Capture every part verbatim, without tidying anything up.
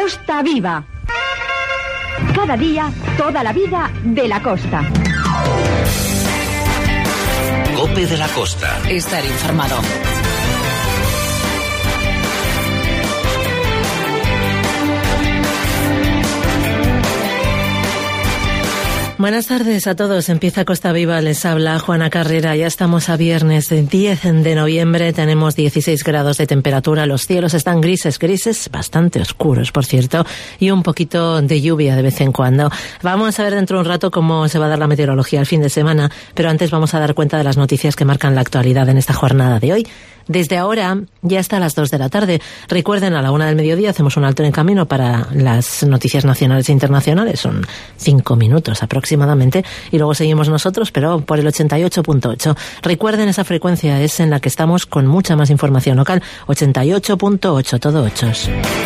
Costa Viva. Cada día, toda la vida de la costa. COPE de la Costa. Estar informado. Buenas tardes a todos. Empieza Costa Viva. Les habla Juana Carrera. Ya estamos a viernes diez de noviembre. Tenemos dieciséis grados de temperatura. Los cielos están grises, grises, bastante oscuros, por cierto, y un poquito de lluvia de vez en cuando. Vamos a ver dentro de un rato cómo se va a dar la meteorología el fin de semana, pero antes vamos a dar cuenta de las noticias que marcan la actualidad en esta jornada de hoy. Desde ahora ya hasta las dos de la tarde. Recuerden, a la una del mediodía hacemos un alto en camino para las noticias nacionales e internacionales. Son cinco minutos aproximadamente. Y luego seguimos nosotros, pero por el ochenta y ocho punto ocho. Recuerden, esa frecuencia es en la que estamos con mucha más información local. ochenta y ocho punto ocho, todo ochos.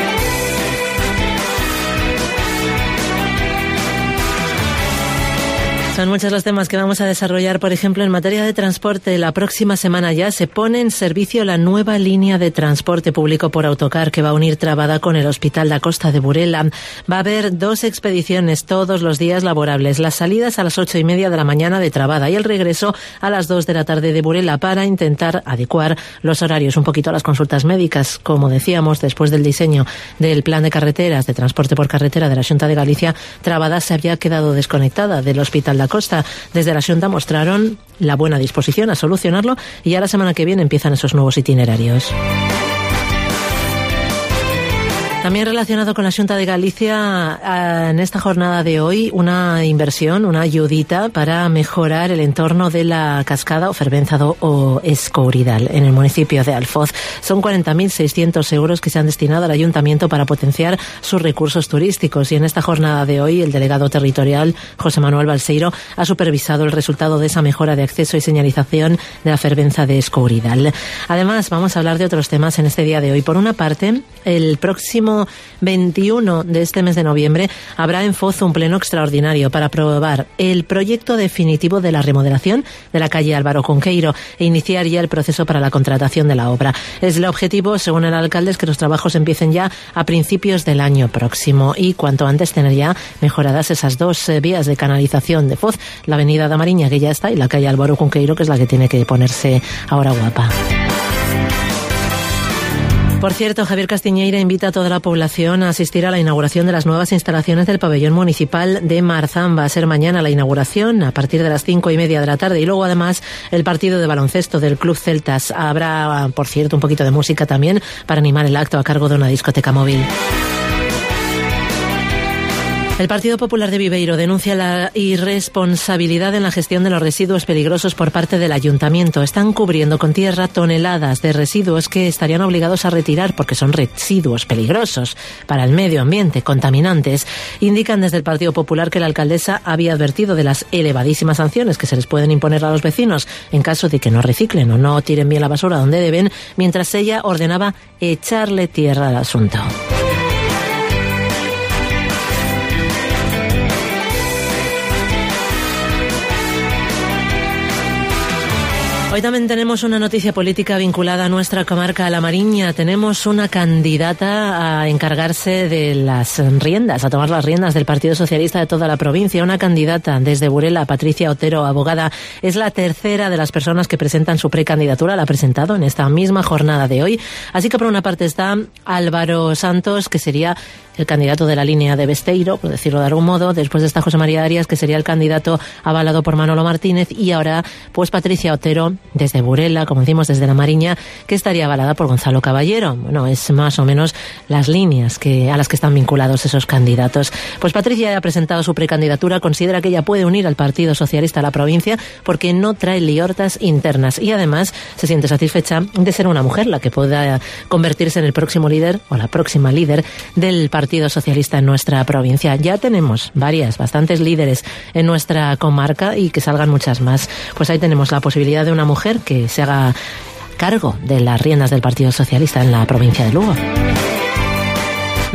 Son muchos los temas que vamos a desarrollar. Por ejemplo, en materia de transporte, la próxima semana ya se pone en servicio la nueva línea de transporte público por autocar que va a unir Trabada con el Hospital da Costa de Burela. Va a haber dos expediciones todos los días laborables. Las salidas a las ocho y media de la mañana de Trabada y el regreso a las dos de la tarde de Burela para intentar adecuar los horarios un poquito a las consultas médicas. Como decíamos, después del diseño del plan de carreteras de transporte por carretera de la Xunta de Galicia, Trabada se había quedado desconectada del Hospital da Costa. Desde la Xunta mostraron la buena disposición a solucionarlo y ya la semana que viene empiezan esos nuevos itinerarios. También relacionado con la Xunta de Galicia, en esta jornada de hoy, una inversión, una ayudita para mejorar el entorno de la cascada o fervenza do o Escouridal en el municipio de Alfoz. Son cuarenta mil seiscientos euros que se han destinado al ayuntamiento para potenciar sus recursos turísticos. Y en esta jornada de hoy, el delegado territorial, José Manuel Balseiro, ha supervisado el resultado de esa mejora de acceso y señalización de la fervenza de Escouridal. Además, vamos a hablar de otros temas en este día de hoy. Por una parte, el próximo veintiuno de este mes de noviembre habrá en Foz un pleno extraordinario para aprobar el proyecto definitivo de la remodelación de la calle Álvaro Cunqueiro e iniciar ya el proceso para la contratación de la obra. Es el objetivo, según el alcalde, es que los trabajos empiecen ya a principios del año próximo y cuanto antes tener ya mejoradas esas dos eh, vías de canalización de Foz, la avenida da Mariña, que ya está, y la calle Álvaro Cunqueiro, que es la que tiene que ponerse ahora guapa. Por cierto, Javier Castiñeira invita a toda la población a asistir a la inauguración de las nuevas instalaciones del pabellón municipal de Marzán. Va a ser mañana la inauguración a partir de las cinco y media de la tarde y luego además el partido de baloncesto del Club Celtas. Habrá, por cierto, un poquito de música también para animar el acto a cargo de una discoteca móvil. El Partido Popular de Viveiro denuncia la irresponsabilidad en la gestión de los residuos peligrosos por parte del ayuntamiento. Están cubriendo con tierra toneladas de residuos que estarían obligados a retirar porque son residuos peligrosos para el medio ambiente, contaminantes. Indican desde el Partido Popular que la alcaldesa había advertido de las elevadísimas sanciones que se les pueden imponer a los vecinos en caso de que no reciclen o no tiren bien la basura donde deben, mientras ella ordenaba echarle tierra al asunto. Hoy también tenemos una noticia política vinculada a nuestra comarca, a La Mariña. Tenemos una candidata a encargarse de las riendas, a tomar las riendas del Partido Socialista de toda la provincia. Una candidata desde Burela, Patricia Otero, abogada. Es la tercera de las personas que presentan su precandidatura. La ha presentado en esta misma jornada de hoy. Así que por una parte está Álvaro Santos, que sería el candidato de la línea de Besteiro, por decirlo de algún modo. Después está José María Arias, que sería el candidato avalado por Manolo Martínez. Y ahora, pues Patricia Otero, desde Burela, como decimos, desde La Mariña, que estaría avalada por Gonzalo Caballero. Bueno, es más o menos las líneas que a las que están vinculados esos candidatos. Pues Patricia ya ha presentado su precandidatura, considera que ella puede unir al Partido Socialista a la provincia porque no trae liortas internas y además se siente satisfecha de ser una mujer la que pueda convertirse en el próximo líder o la próxima líder del Partido Socialista en nuestra provincia. Ya tenemos varias, bastantes líderes en nuestra comarca y que salgan muchas más. Pues ahí tenemos la posibilidad de una mujer que se haga cargo de las riendas del Partido Socialista en la provincia de Lugo.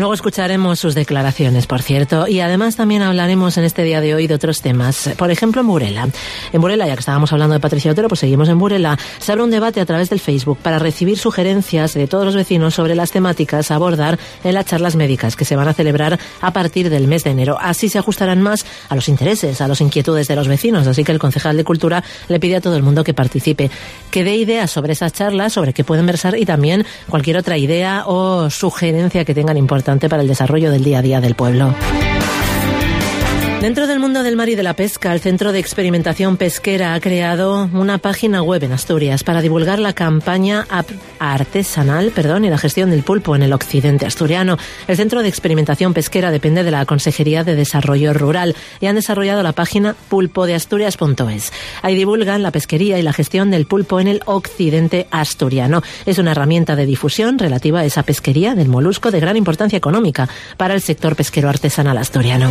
Luego escucharemos sus declaraciones, por cierto, y además también hablaremos en este día de hoy de otros temas. Por ejemplo, en Burela. En Burela, ya que estábamos hablando de Patricia Otero, pues seguimos en Burela. Se abre un debate a través del Facebook para recibir sugerencias de todos los vecinos sobre las temáticas a abordar en las charlas médicas que se van a celebrar a partir del mes de enero. Así se ajustarán más a los intereses, a las inquietudes de los vecinos. Así que el concejal de Cultura le pide a todo el mundo que participe, que dé ideas sobre esas charlas, sobre qué pueden versar y también cualquier otra idea o sugerencia que tengan importante para el desarrollo del día a día del pueblo. Dentro del mundo del mar y de la pesca, el Centro de Experimentación Pesquera ha creado una página web en Asturias para divulgar la campaña artesanal perdón, y la gestión del pulpo en el occidente asturiano. El Centro de Experimentación Pesquera depende de la Consejería de Desarrollo Rural y han desarrollado la página pulpo de asturias punto es. Ahí divulgan la pesquería y la gestión del pulpo en el occidente asturiano. Es una herramienta de difusión relativa a esa pesquería del molusco de gran importancia económica para el sector pesquero artesanal asturiano.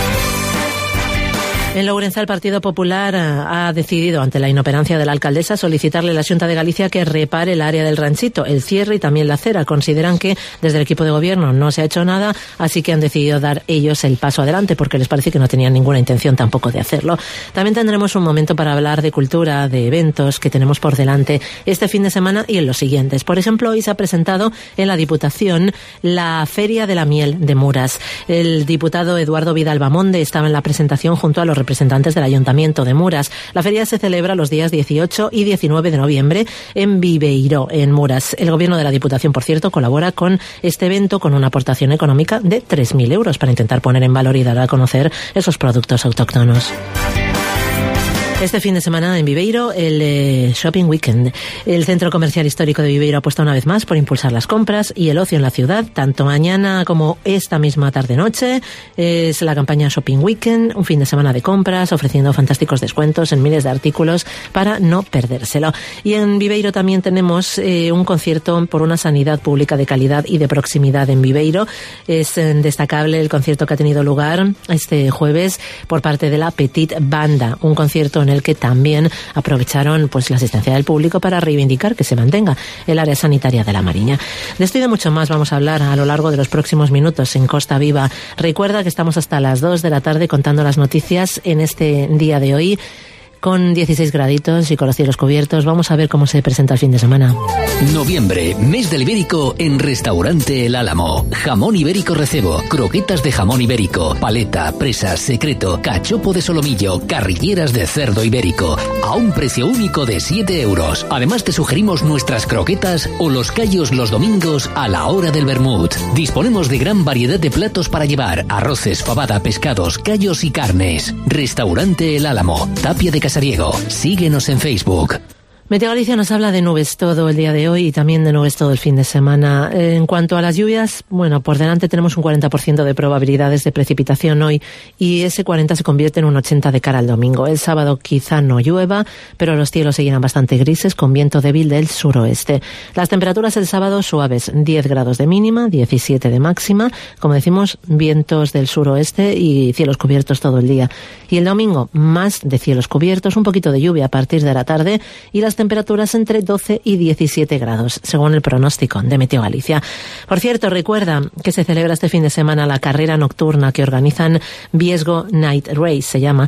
En Lourenza, el Partido Popular ha decidido, ante la inoperancia de la alcaldesa, solicitarle a la Xunta de Galicia que repare el área del ranchito, el cierre y también la acera. Consideran que desde el equipo de gobierno no se ha hecho nada, así que han decidido dar ellos el paso adelante porque les parece que no tenían ninguna intención tampoco de hacerlo. También tendremos un momento para hablar de cultura, de eventos que tenemos por delante este fin de semana y en los siguientes. Por ejemplo, hoy se ha presentado en la Diputación la Feria de la Miel de Muras. El diputado Eduardo Vidal Bamonde estaba en la presentación junto a los representantes del Ayuntamiento de Muras. La feria se celebra los días dieciocho y diecinueve de noviembre en Viveiro, en Muras. El Gobierno de la Diputación, por cierto, colabora con este evento con una aportación económica de tres mil euros para intentar poner en valor y dar a conocer esos productos autóctonos. Este fin de semana en Viveiro, el eh, Shopping Weekend. El Centro Comercial Histórico de Viveiro apuesta una vez más por impulsar las compras y el ocio en la ciudad, tanto mañana como esta misma tarde-noche. Es la campaña Shopping Weekend, un fin de semana de compras, ofreciendo fantásticos descuentos en miles de artículos para no perdérselo. Y en Viveiro también tenemos eh, un concierto por una sanidad pública de calidad y de proximidad en Viveiro. Es eh, destacable el concierto que ha tenido lugar este jueves por parte de la Petit Banda, un concierto en el que también aprovecharon pues la asistencia del público para reivindicar que se mantenga el área sanitaria de la Mariña. De esto y de mucho más vamos a hablar a lo largo de los próximos minutos en Costa Viva. Recuerda que estamos hasta las dos de la tarde contando las noticias en este día de hoy. Con dieciséis graditos y con los cielos cubiertos, vamos a ver cómo se presenta el fin de semana. Noviembre, mes del ibérico en Restaurante El Álamo. Jamón ibérico recebo, croquetas de jamón ibérico, paleta, presa, secreto, cachopo de solomillo, carrilleras de cerdo ibérico, a un precio único de siete euros. Además te sugerimos nuestras croquetas o los callos los domingos a la hora del vermut. Disponemos de gran variedad de platos para llevar, arroces, fabada, pescados, callos y carnes. Restaurante El Álamo, Tapia de Casariego. Síguenos en Facebook. Meteo Galicia nos habla de nubes todo el día de hoy y también de nubes todo el fin de semana. En cuanto a las lluvias, bueno, por delante tenemos un cuarenta por ciento de probabilidades de precipitación hoy y ese cuarenta se convierte en un ochenta de cara al domingo. El sábado quizá no llueva, pero los cielos seguirán bastante grises con viento débil del suroeste. Las temperaturas el sábado suaves, diez grados de mínima, diecisiete de máxima. Como decimos, vientos del suroeste y cielos cubiertos todo el día. Y el domingo, más de cielos cubiertos, un poquito de lluvia a partir de la tarde y las temperaturas entre doce y diecisiete grados, según el pronóstico de Meteo Galicia. Por cierto, recuerda que se celebra este fin de semana la carrera nocturna que organizan Viesgo Night Race, se llama,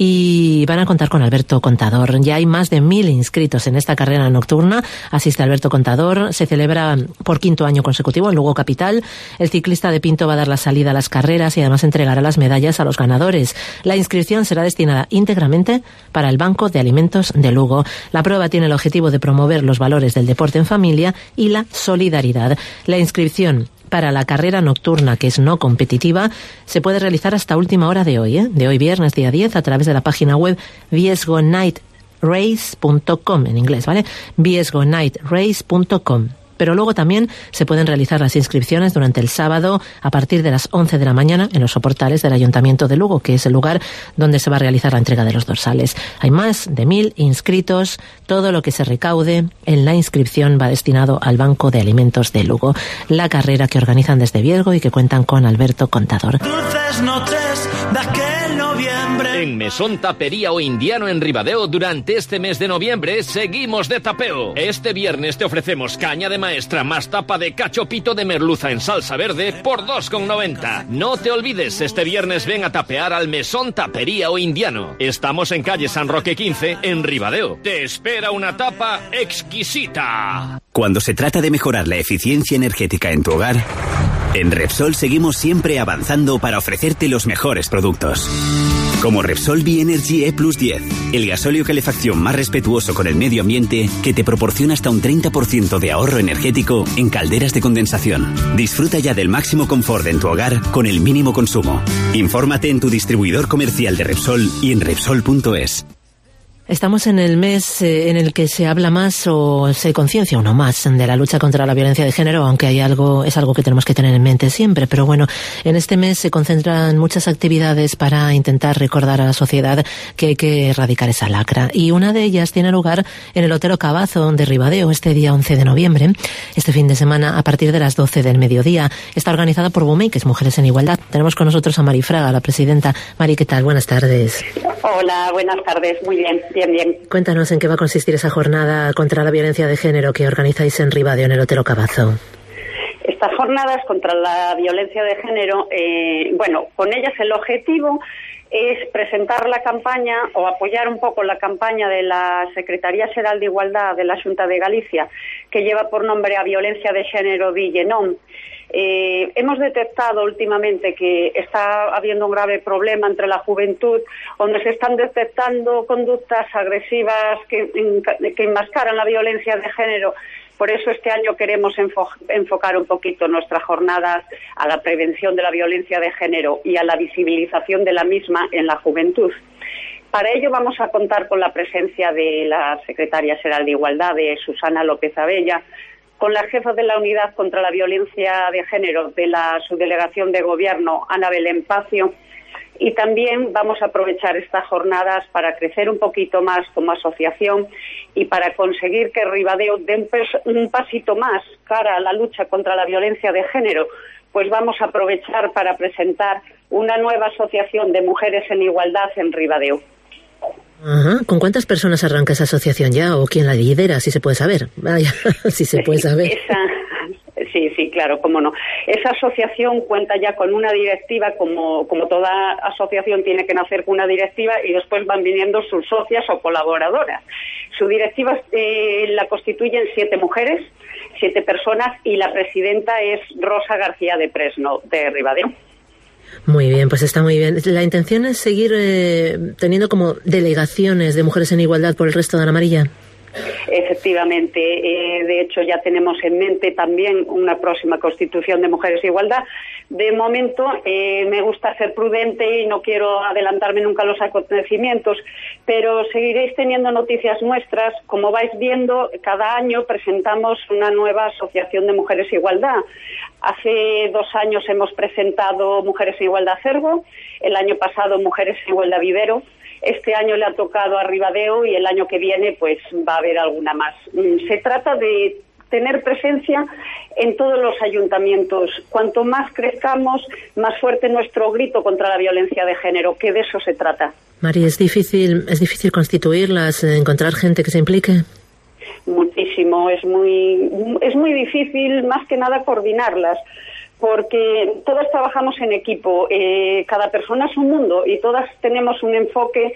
y van a contar con Alberto Contador. Ya hay más de mil inscritos en esta carrera nocturna. Asiste Alberto Contador. Se celebra por quinto año consecutivo en Lugo Capital. El ciclista de Pinto va a dar la salida a las carreras y además entregará las medallas a los ganadores. La inscripción será destinada íntegramente para el Banco de Alimentos de Lugo. La prueba tiene el objetivo de promover los valores del deporte en familia y la solidaridad. La inscripción para la carrera nocturna, que es no competitiva, se puede realizar hasta última hora de hoy, ¿eh? de hoy viernes día diez, a través de la página web viesgo night race punto com, en inglés, ¿vale? viesgo night race punto com. Pero luego también se pueden realizar las inscripciones durante el sábado a partir de las once de la mañana en los soportales del Ayuntamiento de Lugo, que es el lugar donde se va a realizar la entrega de los dorsales. Hay más de mil inscritos. Todo lo que se recaude en la inscripción va destinado al Banco de Alimentos de Lugo. La carrera que organizan desde Viesgo y que cuentan con Alberto Contador. Dulces noches de aquel noviembre. En Mesón Tapería o Indiano en Ribadeo, durante este mes de noviembre, seguimos de tapeo. Este viernes te ofrecemos caña de maestra más tapa de cachopito de merluza en salsa verde por dos con noventa. No te olvides, este viernes ven a tapear al Mesón Tapería o Indiano. Estamos en calle San Roque quince, en Ribadeo. Te espera una tapa exquisita. Cuando se trata de mejorar la eficiencia energética en tu hogar, en Repsol seguimos siempre avanzando para ofrecerte los mejores productos. Como Repsol B-Energy E Plus diez, el gasóleo calefacción más respetuoso con el medio ambiente que te proporciona hasta un treinta por ciento de ahorro energético en calderas de condensación. Disfruta ya del máximo confort en tu hogar con el mínimo consumo. Infórmate en tu distribuidor comercial de Repsol y en Repsol punto es. Estamos en el mes eh, en el que se habla más o se conciencia uno más de la lucha contra la violencia de género, aunque hay algo, es algo que tenemos que tener en mente siempre. Pero bueno, en este mes se concentran muchas actividades para intentar recordar a la sociedad que hay que erradicar esa lacra. Y una de ellas tiene lugar en el Hotel Cabazo de Ribadeo este día once de noviembre. Este fin de semana, a partir de las doce del mediodía, está organizada por Bumakers, Mujeres en Igualdad. Tenemos con nosotros a Mari Fraga, la presidenta. Mari, ¿qué tal? Buenas tardes. Hola, buenas tardes. Muy bien. Bien, bien. Cuéntanos en qué va a consistir esa jornada contra la violencia de género que organizáis en Ribadeo, en el Hotel Cabazo. Estas jornadas contra la violencia de género, eh, bueno, con ellas el objetivo es presentar la campaña o apoyar un poco la campaña de la Secretaría Xeral de Igualdad de la Xunta de Galicia, que lleva por nombre a Violencia de Género Dille Non. Eh, hemos detectado últimamente que está habiendo un grave problema entre la juventud, donde se están detectando conductas agresivas que, que enmascaran la violencia de género. Por eso este año queremos enfo- enfocar un poquito nuestras jornadas a la prevención de la violencia de género y a la visibilización de la misma en la juventud. Para ello vamos a contar con la presencia de la Secretaria Xeral de Igualdad, de Susana López Abella, con la jefa de la Unidad contra la Violencia de Género de la Subdelegación de Gobierno, Ana Belén Pacio, y también vamos a aprovechar estas jornadas para crecer un poquito más como asociación y para conseguir que Ribadeo dé un, pes- un pasito más cara a la lucha contra la violencia de género. Pues vamos a aprovechar para presentar una nueva asociación de mujeres en igualdad en Ribadeo. Ajá. ¿Con cuántas personas arranca esa asociación ya? ¿O quién la lidera? Si se puede saber. Vaya, si se puede saber. Esa, sí, sí, claro, cómo no. Esa asociación cuenta ya con una directiva, como, como toda asociación tiene que nacer con una directiva, y después van viniendo sus socias o colaboradoras. Su directiva eh, la constituyen siete mujeres, siete personas, y la presidenta es Rosa García de Presno, de Ribadeo. Muy bien, pues está muy bien. La intención es seguir eh, teniendo como delegaciones de mujeres en igualdad por el resto de Ana María. Efectivamente, eh, de hecho ya tenemos en mente también una próxima constitución de Mujeres e Igualdad. De momento eh, me gusta ser prudente y no quiero adelantarme nunca a los acontecimientos, pero seguiréis teniendo noticias nuestras. Como vais viendo, cada año presentamos una nueva asociación de Mujeres e Igualdad. Hace dos años hemos presentado Mujeres e Igualdad Cervo, el año pasado Mujeres e Igualdad Vivero. Este año le ha tocado a Ribadeo y el año que viene pues va a haber alguna más. Se trata de tener presencia en todos los ayuntamientos. Cuanto más crezcamos, más fuerte nuestro grito contra la violencia de género, que de eso se trata. Mari, ¿es difícil, es difícil constituirlas, encontrar gente que se implique? Muchísimo, es muy, es muy difícil, más que nada coordinarlas, porque todas trabajamos en equipo, eh, cada persona es un mundo y todas tenemos un enfoque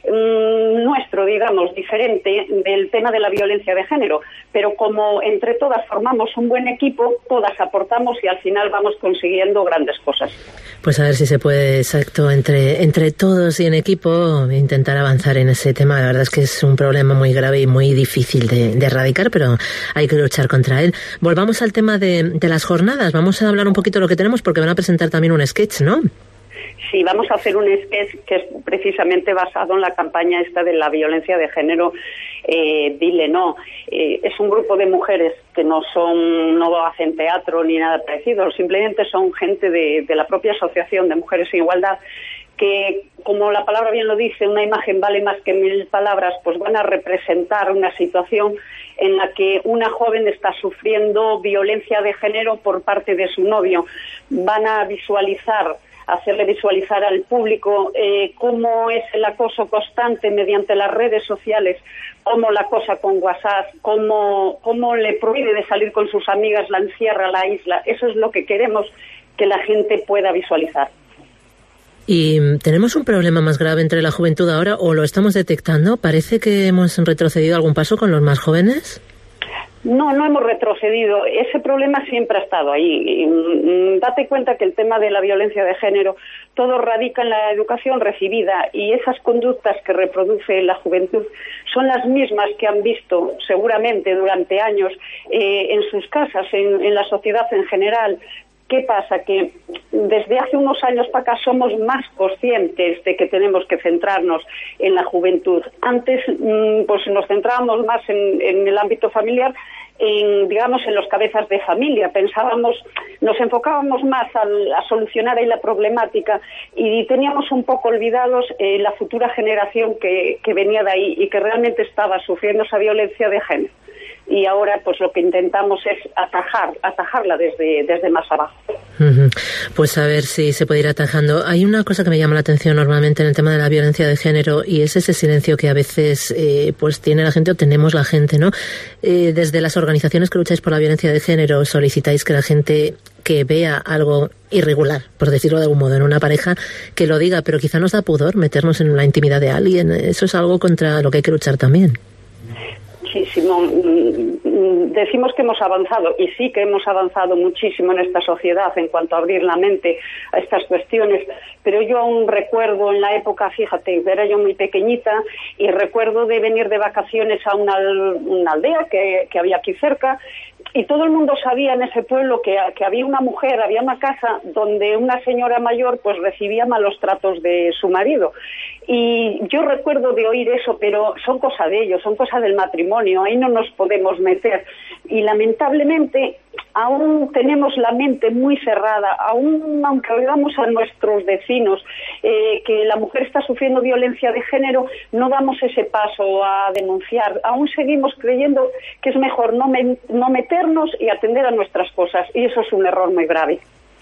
mmm, nuestro, digamos, diferente del tema de la violencia de género, pero como entre todas formamos un buen equipo, todas aportamos y al final vamos consiguiendo grandes cosas. Pues a ver si se puede, exacto, entre, entre todos y en equipo intentar avanzar en ese tema. La verdad es que es un problema muy grave y muy difícil de, de erradicar, pero hay que luchar contra él. Volvamos al tema de, de las jornadas. Vamos a hablar un poquito de lo que tenemos porque van a presentar también un sketch, ¿no? Sí, vamos a hacer un sketch que es precisamente basado en la campaña esta de la violencia de género, eh, Dile No. Eh, es un grupo de mujeres que no son, no hacen teatro ni nada parecido, simplemente son gente de, de la propia Asociación de Mujeres en Igualdad, que, como la palabra bien lo dice, una imagen vale más que mil palabras, pues van a representar una situación en la que una joven está sufriendo violencia de género por parte de su novio. Van a visualizar hacerle visualizar al público eh, cómo es el acoso constante mediante las redes sociales, cómo la cosa con WhatsApp, cómo, cómo le prohíbe de salir con sus amigas, la encierra, la isla. Eso es lo que queremos que la gente pueda visualizar. ¿Y tenemos un problema más grave entre la juventud ahora o lo estamos detectando? ¿Parece que hemos retrocedido algún paso con los más jóvenes? No, no hemos retrocedido. Ese problema siempre ha estado ahí. Y, date cuenta que el tema de la violencia de género, todo radica en la educación recibida, y esas conductas que reproduce la juventud son las mismas que han visto seguramente durante años eh, en sus casas, en, en la sociedad en general. ¿Qué pasa? Que desde hace unos años para acá somos más conscientes de que tenemos que centrarnos en la juventud. Antes pues nos centrábamos más en, en el ámbito familiar, en, digamos, en los cabezas de familia. Pensábamos, nos enfocábamos más a, a solucionar ahí la problemática, y teníamos un poco olvidados eh, la futura generación que, que venía de ahí y que realmente estaba sufriendo esa violencia de género. Y ahora pues lo que intentamos es atajar, atajarla desde, desde más abajo. Uh-huh. Pues a ver si se puede ir atajando. Hay una cosa que me llama la atención normalmente en el tema de la violencia de género, y es ese silencio que a veces eh, pues tiene la gente o tenemos la gente, ¿no? Eh, desde las organizaciones que lucháis por la violencia de género solicitáis que la gente que vea algo irregular, por decirlo de algún modo, en una pareja, que lo diga, pero quizá nos da pudor meternos en la intimidad de alguien. Eso es algo contra lo que hay que luchar también. Muchísimo. Decimos que hemos avanzado, y sí que hemos avanzado muchísimo en esta sociedad en cuanto a abrir la mente a estas cuestiones, pero yo aún recuerdo en la época, fíjate, era yo muy pequeñita, y recuerdo de venir de vacaciones a una, una aldea que, que había aquí cerca, y todo el mundo sabía en ese pueblo que, que había una mujer, había una casa donde una señora mayor pues recibía malos tratos de su marido. Y yo recuerdo de oír eso, pero son cosas de ellos, son cosas del matrimonio, ahí no nos podemos meter. Y lamentablemente aún tenemos la mente muy cerrada, aún aunque oigamos a nuestros vecinos eh, que la mujer está sufriendo violencia de género, no damos ese paso a denunciar. Aún seguimos creyendo que es mejor no, me, no meternos y atender a nuestras cosas, y eso es un error muy grave.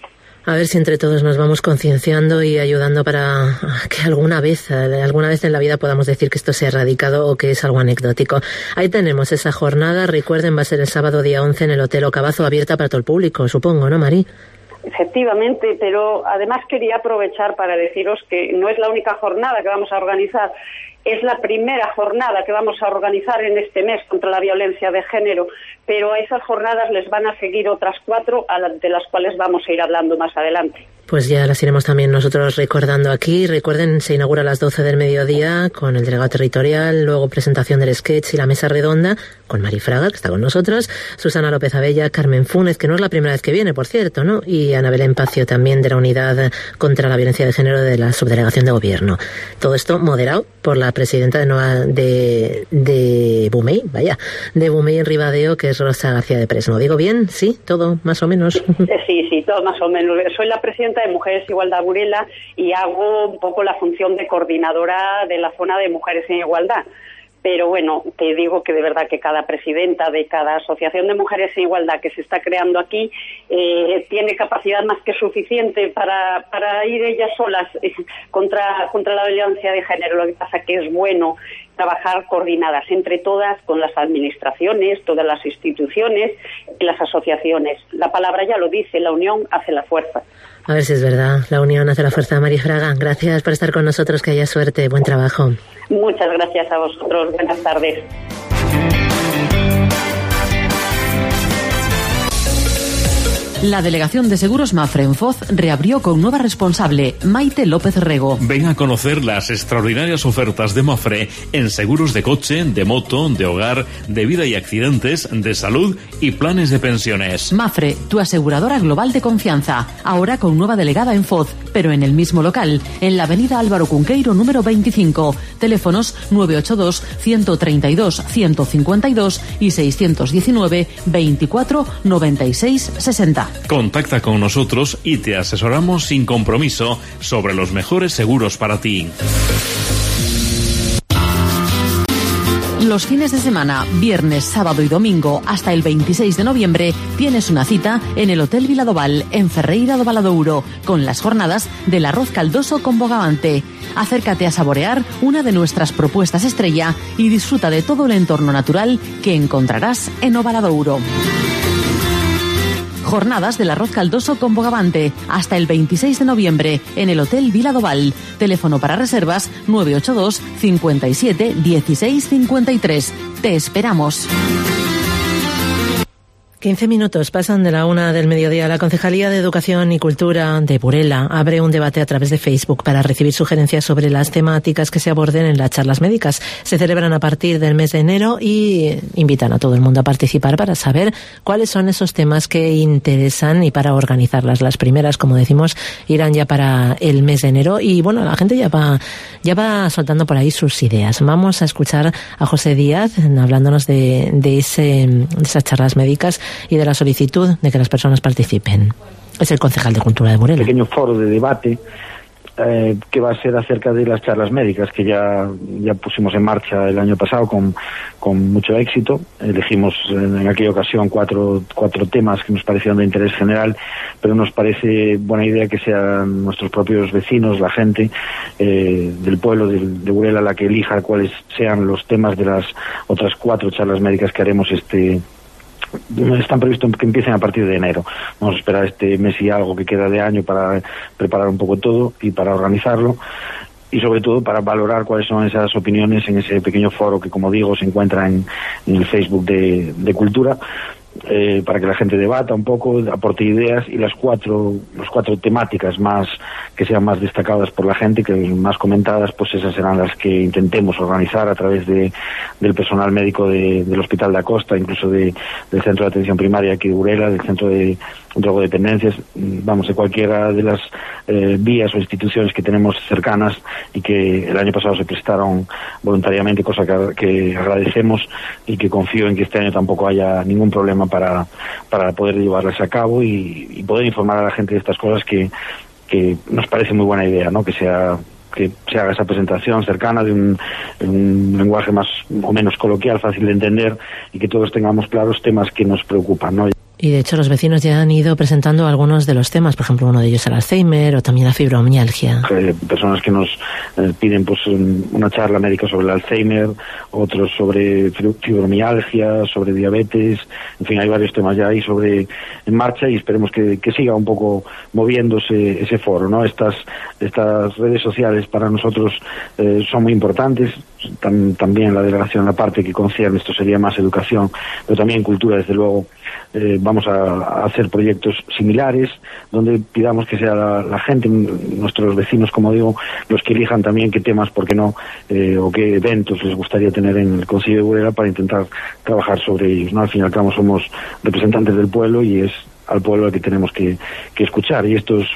A ver si entre todos nos vamos concienciando y ayudando para que alguna vez, alguna vez en la vida podamos decir que esto se ha erradicado o que es algo anecdótico. Ahí tenemos esa jornada, recuerden, va a ser el sábado día once en el Hotel Ocabazo, abierta para todo el público, supongo, ¿no, Mari? Efectivamente, pero además quería aprovechar para deciros que no es la única jornada que vamos a organizar. Es la primera jornada que vamos a organizar en este mes contra la violencia de género, pero a esas jornadas les van a seguir otras cuatro, a la, de las cuales vamos a ir hablando más adelante. Pues ya las iremos también nosotros recordando aquí. Recuerden, se inaugura a las doce del mediodía con el delegado territorial, luego presentación del sketch y la mesa redonda con Mari Fraga, que está con nosotros, Susana López Abella, Carmen Fúnez, que no es la primera vez que viene, por cierto, ¿no? Y Ana Belén Pacio, también de la Unidad contra la Violencia de Género de la Subdelegación de Gobierno. Todo esto moderado por la presidenta de, Noa, de, de Bumey, vaya, de Bumey en Ribadeo, que es Rosa García de Presno. ¿Digo bien? ¿Sí? ¿Todo más o menos? Sí, sí, todo más o menos. Soy la presidenta de Mujeres Igualdad Burela y hago un poco la función de coordinadora de la zona de Mujeres en Igualdad. Pero bueno, te digo que de verdad que cada presidenta de cada asociación de mujeres en igualdad que se está creando aquí eh, tiene capacidad más que suficiente para, para ir ellas solas eh, contra, contra la violencia de género. Lo que pasa que es bueno trabajar coordinadas entre todas, con las administraciones, todas las instituciones y las asociaciones. La palabra ya lo dice, la unión hace la fuerza. A ver si es verdad, la unión hace la fuerza. María Fraga, gracias por estar con nosotros, que haya suerte, buen trabajo. Muchas gracias a vosotros, buenas tardes. La Delegación de Seguros Mafre en Foz reabrió con nueva responsable, Maite López Rego. Ven a conocer las extraordinarias ofertas de Mafre en seguros de coche, de moto, de hogar, de vida y accidentes, de salud y planes de pensiones. Mafre, tu aseguradora global de confianza, ahora con nueva delegada en Foz, pero en el mismo local, en la avenida Álvaro Cunqueiro número veinticinco. Teléfonos nueve ocho dos, uno tres dos, uno cinco dos y seis uno nueve, veinticuatro, noventa y seis, sesenta. Contacta con nosotros y te asesoramos sin compromiso sobre los mejores seguros para ti. los fines de semana, viernes, sábado y domingo, hasta el veintiséis de noviembre, tienes una cita en el Hotel Viladoval, en Ferreira do Valadouro, con las jornadas del arroz caldoso con bogavante. Acércate a saborear una de nuestras propuestas estrella y disfruta de todo el entorno natural que encontrarás en O Valadouro. Jornadas del arroz caldoso con bogavante, hasta el veintiséis de noviembre, en el Hotel Viladoval. Teléfono para reservas nueve ocho dos, cincuenta y siete, dieciséis cincuenta y tres. Te esperamos. quince minutos pasan de la una del mediodía. La Concejalía de Educación y Cultura de Burela abre un debate a través de Facebook para recibir sugerencias sobre las temáticas que se aborden en las charlas médicas. Se celebran a partir del mes de enero y invitan a todo el mundo a participar para saber cuáles son esos temas que interesan y para organizarlas. Las primeras, como decimos, irán ya para el mes de enero y bueno, la gente ya va, ya va soltando por ahí sus ideas. Vamos a escuchar a José Díaz hablándonos de, de, ese, de esas charlas médicas y de la solicitud de que las personas participen. Es el concejal de Cultura de Burela. Un pequeño foro de debate eh, que va a ser acerca de las charlas médicas que ya, ya pusimos en marcha el año pasado con, con mucho éxito. Elegimos en, en aquella ocasión cuatro, cuatro temas que nos parecían de interés general, pero nos parece buena idea que sean nuestros propios vecinos, la gente eh, del pueblo de, de Burela la que elija cuáles sean los temas de las otras cuatro charlas médicas que haremos este están previstos que empiecen a partir de enero. Vamos a esperar este mes y algo que queda de año para preparar un poco todo y para organizarlo y sobre todo para valorar cuáles son esas opiniones en ese pequeño foro que, como digo, se encuentra en, en el Facebook de, de Cultura. Eh, para que la gente debata un poco, aporte ideas y las cuatro, las cuatro temáticas más que sean más destacadas por la gente, que más comentadas, pues esas serán las que intentemos organizar a través de del personal médico de, del Hospital de Acosta, incluso de, del Centro de Atención Primaria aquí de Burela, del Centro de Drogodependencias, vamos, de cualquiera de las eh, vías o instituciones que tenemos cercanas y que el año pasado se prestaron voluntariamente, cosa que, que agradecemos y que confío en que este año tampoco haya ningún problema para, para poder llevarlas a cabo y, y poder informar a la gente de estas cosas que, que nos parece muy buena idea, ¿no? Que sea que se haga esa presentación cercana de un, de un lenguaje más o menos coloquial, fácil de entender y que todos tengamos claros temas que nos preocupan, ¿no? Y de hecho los vecinos ya han ido presentando algunos de los temas, por ejemplo uno de ellos el Alzheimer o también la fibromialgia. Eh, personas que nos eh, piden pues un, una charla médica sobre el Alzheimer, otros sobre fibromialgia, sobre diabetes, en fin, hay varios temas ya ahí sobre en marcha y esperemos que, que siga un poco moviéndose ese foro, ¿no? Estas, estas redes sociales para nosotros eh, son muy importantes, Tam, también la delegación, la parte que concierne, esto sería más educación, pero también cultura, desde luego. Eh, vamos a, a hacer proyectos similares donde pidamos que sea la, la gente, nuestros vecinos, como digo, los que elijan también qué temas, por qué no, eh, o qué eventos les gustaría tener en el Concello de Burela para intentar trabajar sobre ellos, ¿no? Al fin y al cabo somos representantes del pueblo y es al pueblo al que tenemos que, que escuchar y esto es,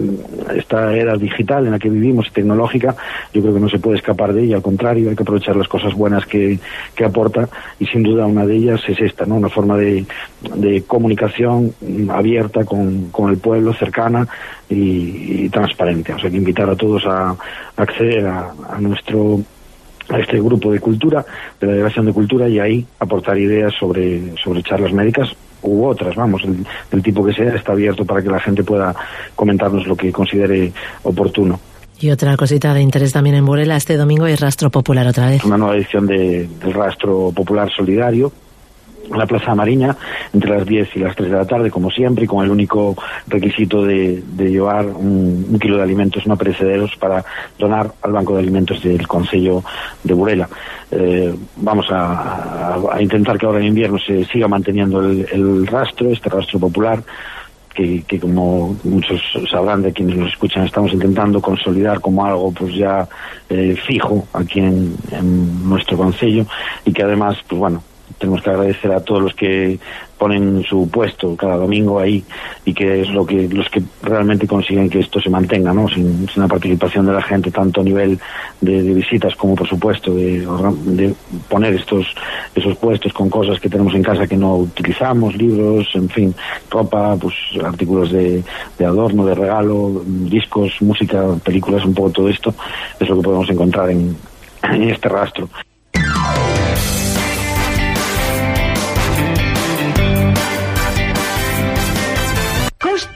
esta era digital en la que vivimos, tecnológica, yo creo que no se puede escapar de ella, al contrario, hay que aprovechar las cosas buenas que, que aporta y sin duda una de ellas es esta, ¿no? Una forma de, de comunicación abierta con, con el pueblo, cercana y, y transparente, o sea que invitar a todos a, a acceder a, a nuestro a este grupo de cultura, de la Delegación de Cultura y ahí aportar ideas sobre, sobre charlas médicas u otras, vamos, el, del tipo que sea, está abierto para que la gente pueda comentarnos lo que considere oportuno. Y otra cosita de interés también en Burela, este domingo hay Rastro Popular otra vez. Una nueva edición de, del Rastro Popular Solidario en la Plaza Mariña, entre las diez y las tres de la tarde, como siempre, y con el único requisito de, de llevar un, un kilo de alimentos no perecederos para donar al Banco de Alimentos del Concello de Burela. Eh, vamos a, a, a intentar que ahora en invierno se siga manteniendo el, el rastro, este rastro popular, que, que como muchos sabrán de quienes nos escuchan, estamos intentando consolidar como algo pues ya eh, fijo aquí en, en nuestro concello y que además, pues bueno, tenemos que agradecer a todos los que ponen su puesto cada domingo ahí y que es lo que los que realmente consiguen que esto se mantenga, ¿no? Sin, sin la participación de la gente, tanto a nivel de, de visitas como por supuesto de, de poner estos esos puestos con cosas que tenemos en casa que no utilizamos, libros, en fin, ropa, pues artículos de, de adorno, de regalo, discos, música, películas, un poco todo esto es lo que podemos encontrar en, en este rastro.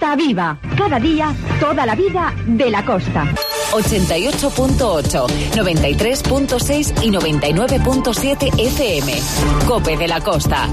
Costa Viva. Cada día, toda la vida de la costa. ochenta y ocho punto ocho, noventa y tres punto seis y noventa y nueve punto siete F M. COPE de la Costa.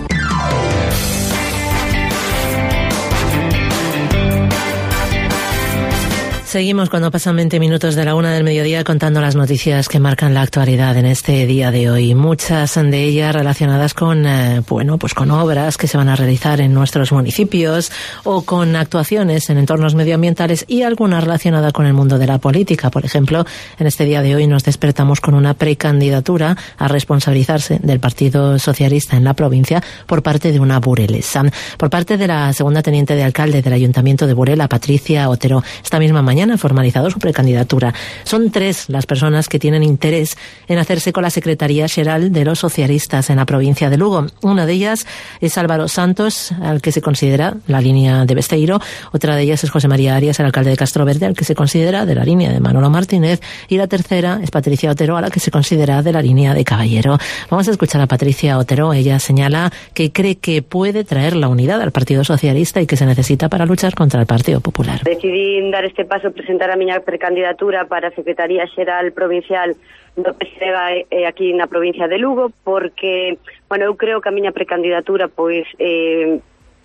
Seguimos cuando pasan veinte minutos de la una del mediodía contando las noticias que marcan la actualidad en este día de hoy. Muchas de ellas relacionadas con, eh, bueno, pues con obras que se van a realizar en nuestros municipios o con actuaciones en entornos medioambientales y algunas relacionadas con el mundo de la política. Por ejemplo, en este día de hoy nos despertamos con una precandidatura a responsabilizarse del Partido Socialista en la provincia por parte de una burelesa. Por parte de la segunda teniente de alcalde del Ayuntamiento de Burela, Patricia Otero, esta misma mañana ha formalizado su precandidatura. Son tres las personas que tienen interés en hacerse con la Secretaría Xeral de los Socialistas en la provincia de Lugo. Una de ellas es Álvaro Santos, al que se considera la línea de Besteiro. Otra de ellas es José María Arias, el alcalde de Castroverde, al que se considera de la línea de Manolo Martínez. Y la tercera es Patricia Otero, a la que se considera de la línea de Caballero. Vamos a escuchar a Patricia Otero. Ella señala que cree que puede traer la unidad al Partido Socialista y que se necesita para luchar contra el Partido Popular. Decidí dar este paso, presentar a miña precandidatura para a Secretaría Xeral Provincial do P S D G aquí na provincia de Lugo, porque, bueno, eu creo que a miña precandidatura, pois, eh,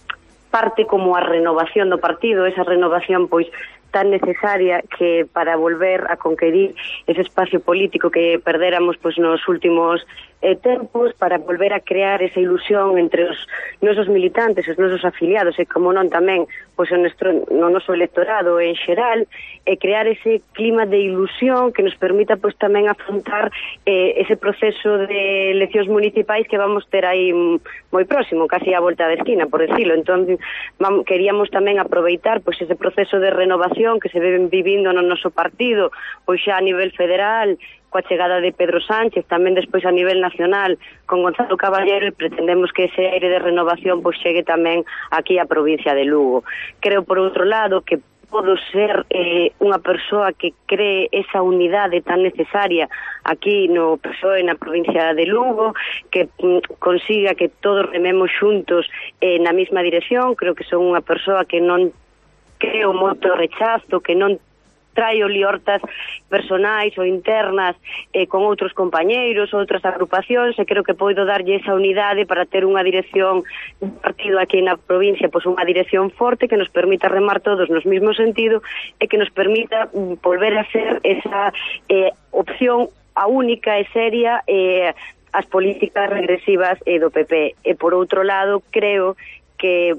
parte como a renovación do partido, esa renovación, pois, tan necesaria que para volver a conquerir ese espacio político que perdéramos pois nos últimos eh, tempos, para volver a crear esa ilusión entre os nosos militantes, os nosos afiliados e como non tamén pois o nuestro, no noso electorado en xeral, e crear ese clima de ilusión que nos permita pois tamén afrontar eh, ese proceso de eleccións municipais que vamos ter aí moi próximo, casi a volta da esquina, por decirlo. Entón, vamos, queríamos tamén aproveitar pois ese proceso de renovación que se ven vivindo no noso partido, pois xa a nivel federal, coa chegada de Pedro Sánchez, tamén despois a nivel nacional con Gonzalo Caballero, e pretendemos que ese aire de renovación pois chegue tamén aquí á provincia de Lugo. Creo, por outro lado, que podo ser eh, unha persoa que cree esa unidade tan necesaria aquí no P S O E na provincia de Lugo, que mm, consiga que todos rememos xuntos eh, na mesma dirección. Creo que son unha persoa que non creo moito rechazo, que non traio liortas personais ou internas eh, con outros compañeiros, outras agrupacións, e creo que podo darlle esa unidade para ter unha dirección de partido aquí na provincia, pois unha dirección forte que nos permita remar todos nos mesmo sentido e que nos permita mm, volver a ser esa eh, opción a única e seria eh, as políticas regresivas eh, do P P. E por outro lado, creo que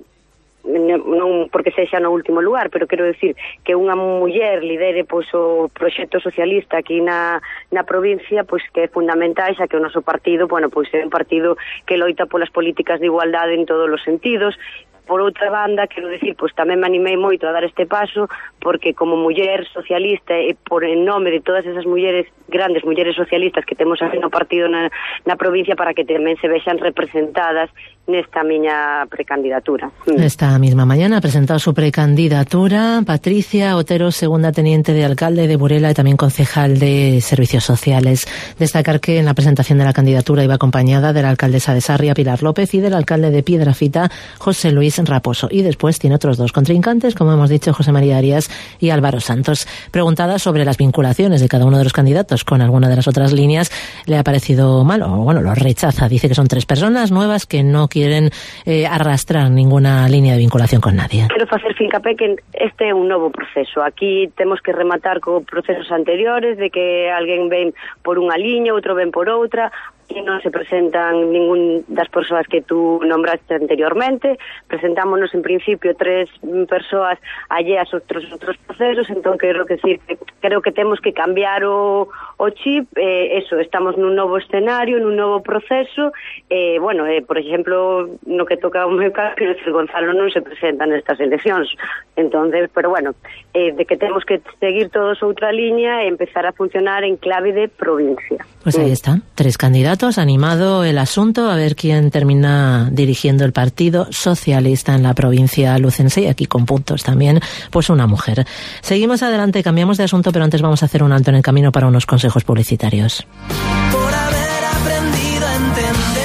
non porque sexa no último lugar, pero quero decir que unha muller lidere pois o proxecto socialista aquí na, na provincia, pois que é fundamental, xa que o noso partido, bueno, pois é un partido que loita polas políticas de igualdade en todos os sentidos. Por outra banda, quero decir, pois tamén me animei moito a dar este paso, porque como muller socialista e por en nome de todas esas mulleres, grandes mulleres socialistas que temos aquí no partido na, na provincia, para que tamén se vexan representadas nesta miña precandidatura. Esta misma mañana ha presentado su precandidatura Patricia Otero, segunda teniente de alcalde de Burela y también concejal de Servicios Sociales. Destacar que en la presentación de la candidatura iba acompañada de la alcaldesa de Sarria, Pilar López, y del alcalde de Piedrafita, José Luis Raposo. Y después tiene otros dos contrincantes, como hemos dicho, José María Arias y Álvaro Santos. Preguntada sobre las vinculaciones de cada uno de los candidatos con alguna de las otras líneas, le ha parecido mal, o bueno, lo rechaza. Dice que son tres personas nuevas que no quieren eh, arrastrar ninguna línea de vinculación con nadie. Quero facer fincapé que este é un novo proceso. Aquí temos que rematar con procesos anteriores de que alguén ven por unha liña, outro ven por outra. Aquí non se presentan ningún das persoas que tú nombraste anteriormente. Presentámonos en principio tres persoas alleas a outros outros procesos, entón quero que decir que creo que temos que cambiar o, o chip, eh, eso, estamos nun novo escenario, nun novo proceso, eh, bueno, eh, por exemplo, no que toca o meu caso, que Gonzalo non se presenta nestas eleccións, entonces, pero bueno, eh, de que temos que seguir todos outra liña e empezar a funcionar en clave de provincia. Pues ahí está, tres candidatos, animado el asunto, a ver quién termina dirigiendo el Partido Socialista en la provincia lucense, y aquí con puntos también, pues una mujer. Seguimos adelante, cambiamos de asunto, pero antes vamos a hacer un alto en el camino para unos consejos publicitarios.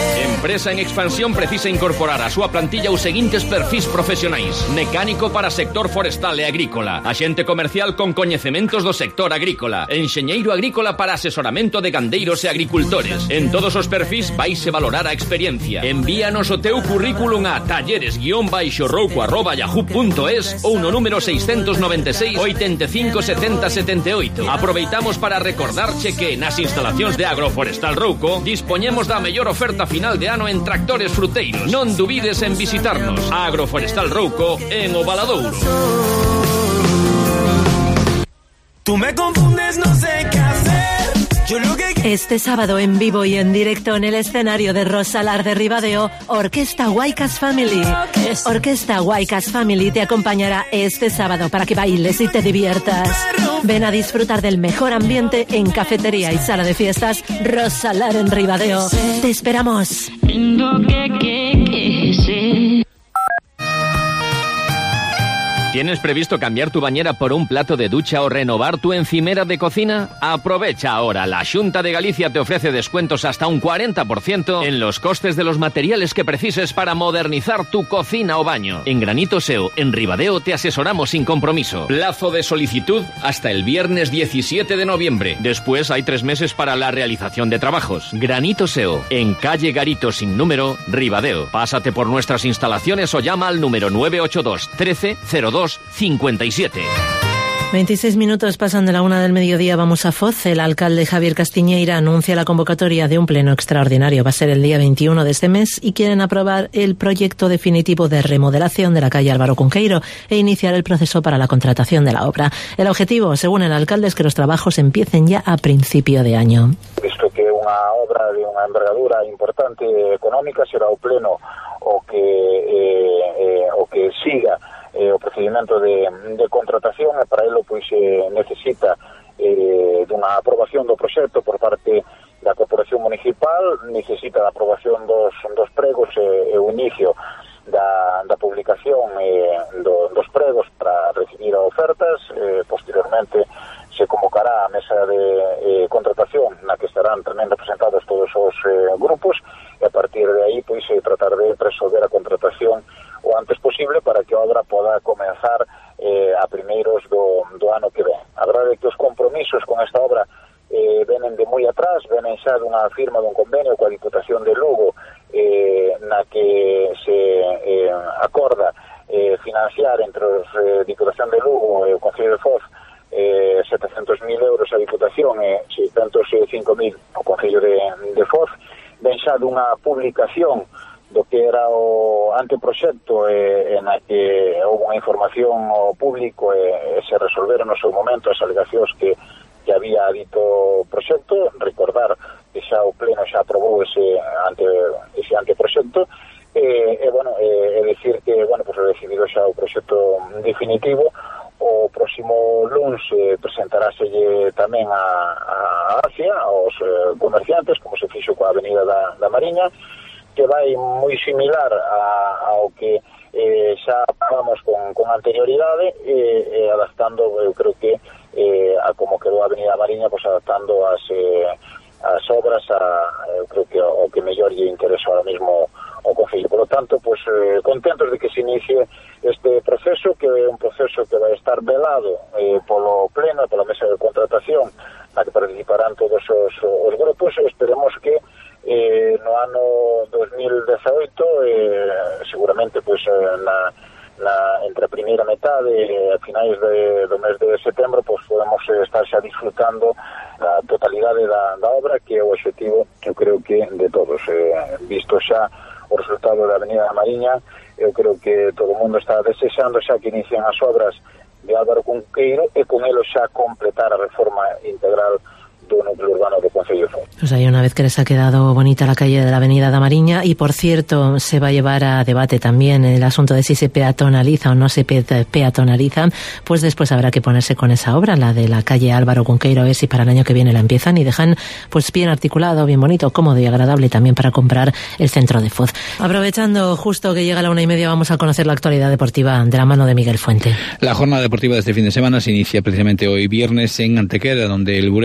empresa en expansión precisa incorporar a súa plantilla os seguintes perfis profesionais: mecánico para sector forestal e agrícola, axente comercial con coñecementos do sector agrícola, enxeñeiro agrícola para asesoramento de gandeiros e agricultores. En todos os perfis vaise valorar a experiencia. Envíanos o teu currículum a talleres guión baixo rouco arroba yahoo punto es ou no número seiscentos noventa e seis, oitenta e cinco, setenta, setenta e oito. Aproveitamos para recordarche que nas instalacións de Agroforestal Rouco dispoñemos da mellor oferta final de ano en tractores fruteiros. Non dubides en visitarnos. Agroforestal Rouco en O Valadouro. Tú me confundes, no sé qué hacer. Yo lo que... Este sábado en vivo y en directo en el escenario de Rosalar de Ribadeo, Orquesta Huaycas Family. Orquesta Huaycas Family te acompañará este sábado para que bailes y te diviertas. Ven a disfrutar del mejor ambiente en cafetería y sala de fiestas Rosalar en Ribadeo. Te esperamos. ¿Tienes previsto cambiar tu bañera por un plato de ducha o renovar tu encimera de cocina? Aprovecha ahora. La Xunta de Galicia te ofrece descuentos hasta un cuarenta por ciento en los costes de los materiales que precises para modernizar tu cocina o baño. En Granito Seo, en Ribadeo, te asesoramos sin compromiso. Plazo de solicitud hasta el viernes diecisiete de noviembre. Después hay tres meses para la realización de trabajos. Granito Seo, en calle Garito sin número, Ribadeo. Pásate por nuestras instalaciones o llama al número nueve ocho dos, trece, cero dos, cincuenta y siete. veintiséis minutos pasan de la una del mediodía. Vamos a Foz. El alcalde Javier Castiñeira anuncia la convocatoria de un pleno extraordinario. Va a ser el día veintiuno de este mes y quieren aprobar el proyecto definitivo de remodelación de la calle Álvaro Cunqueiro e iniciar el proceso para la contratación de la obra. El objetivo, según el alcalde, es que los trabajos empiecen ya a principio de año. Visto que unha obra de unha envergadura importante económica será o pleno o que eh, eh, o que siga Eh, o procedimento de, de contratación, e para elo pois eh, necesita eh, dunha aprobación do proxecto por parte da Corporación Municipal, necesita da aprobación dos, dos pregos e eh, o inicio da, da publicación eh, do, dos pregos para recibir ofertas. Eh, posteriormente se convocará a mesa de eh, contratación na que estarán tamén representados todos os eh, grupos, e a partir de aí pois eh, tratar de resolver a contratación o antes posible para que a obra poda comenzar eh, a primeiros do, do ano que ven. A verdade é que os compromisos con esta obra eh, venen de moi atrás, venen xa dunha firma dun convenio coa Diputación de Lugo eh, na que se eh, acorda eh, financiar entre os eh, Diputación de Lugo e o Concello de Foz eh, setecentos mil euros a Diputación e seiscentos e cinco mil o Concello de, de Foz. Ven xa dunha publicación do que era o anteproxecto eh, en a que houve unha información ao público e eh, se resolveron no seu momento as alegacións que, que había dito proxecto. Recordar que xa o pleno xa aprobou ese, ante, ese anteproxecto e, eh, bueno, eh, é dicir que bueno, pues, recibido xa o proxecto definitivo. O próximo luns eh, presentaráselle tamén a, a Asia aos eh, comerciantes, como se fixo coa Avenida da, da Mariña, que vai moi similar a, ao que eh, xa vamos con, con anterioridade e eh, adaptando, eu creo que eh, a como quedou a Avenida Mariña, pues adaptando as, eh, as obras a, eu creo que o que mellor lle interesa ahora mismo ao Concello. Por lo tanto, pues eh, contentos de que se inicie este proceso, que é un proceso que vai estar velado eh, polo pleno, pola mesa de contratación, na que participarán todos os, os grupos. Esperemos que Eh, no ano dos mil dezaoito eh, seguramente pues, eh, na, na, entre a primeira metade e a finais de, do mes de setembro pues, podemos eh, estar xa disfrutando a totalidade da, da obra, que é o objetivo, eu creo que de todos. Eh, visto xa o resultado da Avenida da Mariña, eu creo que todo o mundo está desexando xa que inicien as obras de Álvaro Cunqueiro e con elo xa completar a reforma integral do núcleo urbano do Concello de Foz. Pues ahí, una vez que les ha quedado bonita la calle de la Avenida da Mariña, y por cierto, se va a llevar a debate también el asunto de si se peatonaliza o no se pe peatonaliza, pues después habrá que ponerse con esa obra, la de la calle Álvaro Cunqueiro, a ver si para el año que viene la empiezan y dejan pues bien articulado, bien bonito, cómodo y agradable también para comprar el centro de Foz. Aprovechando justo que llega la una y media, vamos a conocer la actualidad deportiva de la mano de Miguel Fuente. La jornada deportiva de este fin de semana se inicia precisamente hoy viernes en Antequera, donde el Burela Fútbol Sala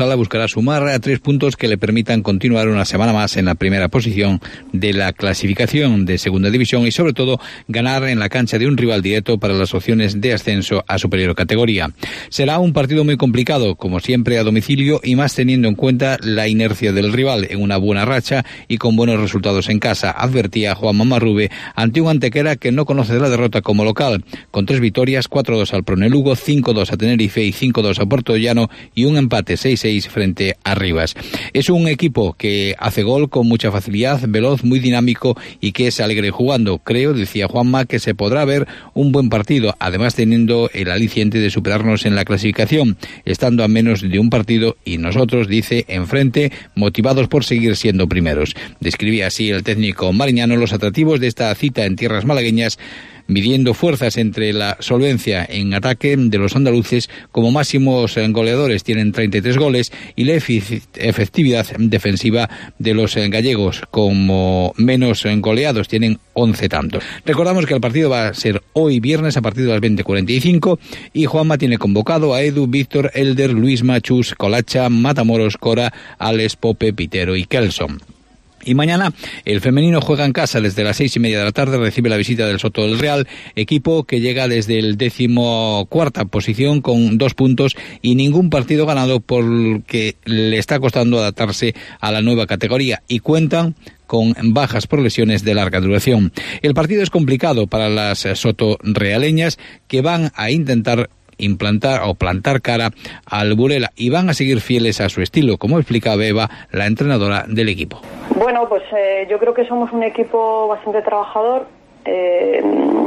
Sala buscará sumar a tres puntos que le permitan continuar una semana más en la primera posición de la clasificación de Segunda División y sobre todo ganar en la cancha de un rival directo para las opciones de ascenso a superior categoría. Será un partido muy complicado, como siempre a domicilio y más teniendo en cuenta la inercia del rival en una buena racha y con buenos resultados en casa, advertía Juan Mamarrube ante un Antequera que no conoce de la derrota como local, con tres victorias, cuatro dos al Prone Lugo, cinco dos a Tenerife y cinco dos a Puerto Llano y un empate seis seis frente a Rivas. Es un equipo que hace gol con mucha facilidad, veloz, muy dinámico y que es alegre jugando. Creo, decía Juanma, que se podrá ver un buen partido, además teniendo el aliciente de superarnos en la clasificación, estando a menos de un partido y nosotros, dice, enfrente, motivados por seguir siendo primeros. Describía así el técnico mariñano los atractivos de esta cita en tierras malagueñas, midiendo fuerzas entre la solvencia en ataque de los andaluces, como máximos goleadores tienen treinta y tres goles, y la efectividad defensiva de los gallegos, como menos goleados, tienen once tantos. Recordamos que el partido va a ser hoy viernes a partir de las veinte cuarenta y cinco y Juanma tiene convocado a Edu, Víctor, Elder, Luis Machus, Colacha, Matamoros, Cora, Alex, Pope, Pitero y Kelson. Y mañana el femenino juega en casa desde las seis y media de la tarde, recibe la visita del Soto del Real, equipo que llega desde el décimo cuarta posición con dos puntos y ningún partido ganado, porque le está costando adaptarse a la nueva categoría y cuentan con bajas por lesiones de larga duración. El partido es complicado para las sotorrealeñas, que van a intentar implantar o plantar cara al Burela y van a seguir fieles a su estilo, como explica Beba, la entrenadora del equipo. Bueno, pues eh, yo creo que somos un equipo bastante trabajador, eh,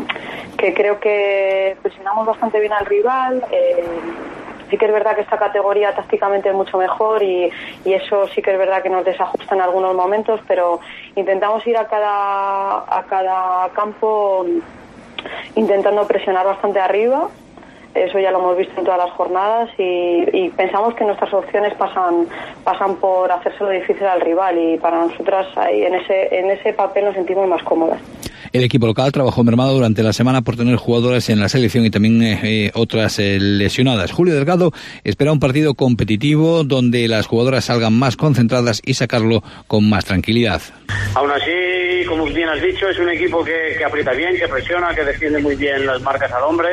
que creo que presionamos bastante bien al rival. Eh, sí que es verdad que esta categoría tácticamente es mucho mejor y, y eso sí que es verdad que nos desajusta en algunos momentos, pero intentamos ir a cada, a cada campo intentando presionar bastante arriba. Eso ya lo hemos visto en todas las jornadas y, y pensamos que nuestras opciones pasan pasan por hacérselo difícil al rival y para nosotras ahí en ese en ese papel nos sentimos más cómodas. El equipo local trabajó mermado durante la semana por tener jugadoras en la selección y también eh, otras eh, lesionadas. Julio Delgado espera un partido competitivo donde las jugadoras salgan más concentradas y sacarlo con más tranquilidad. Aún así, como bien has dicho, es un equipo que, que aprieta bien, que presiona, que defiende muy bien las marcas al hombre.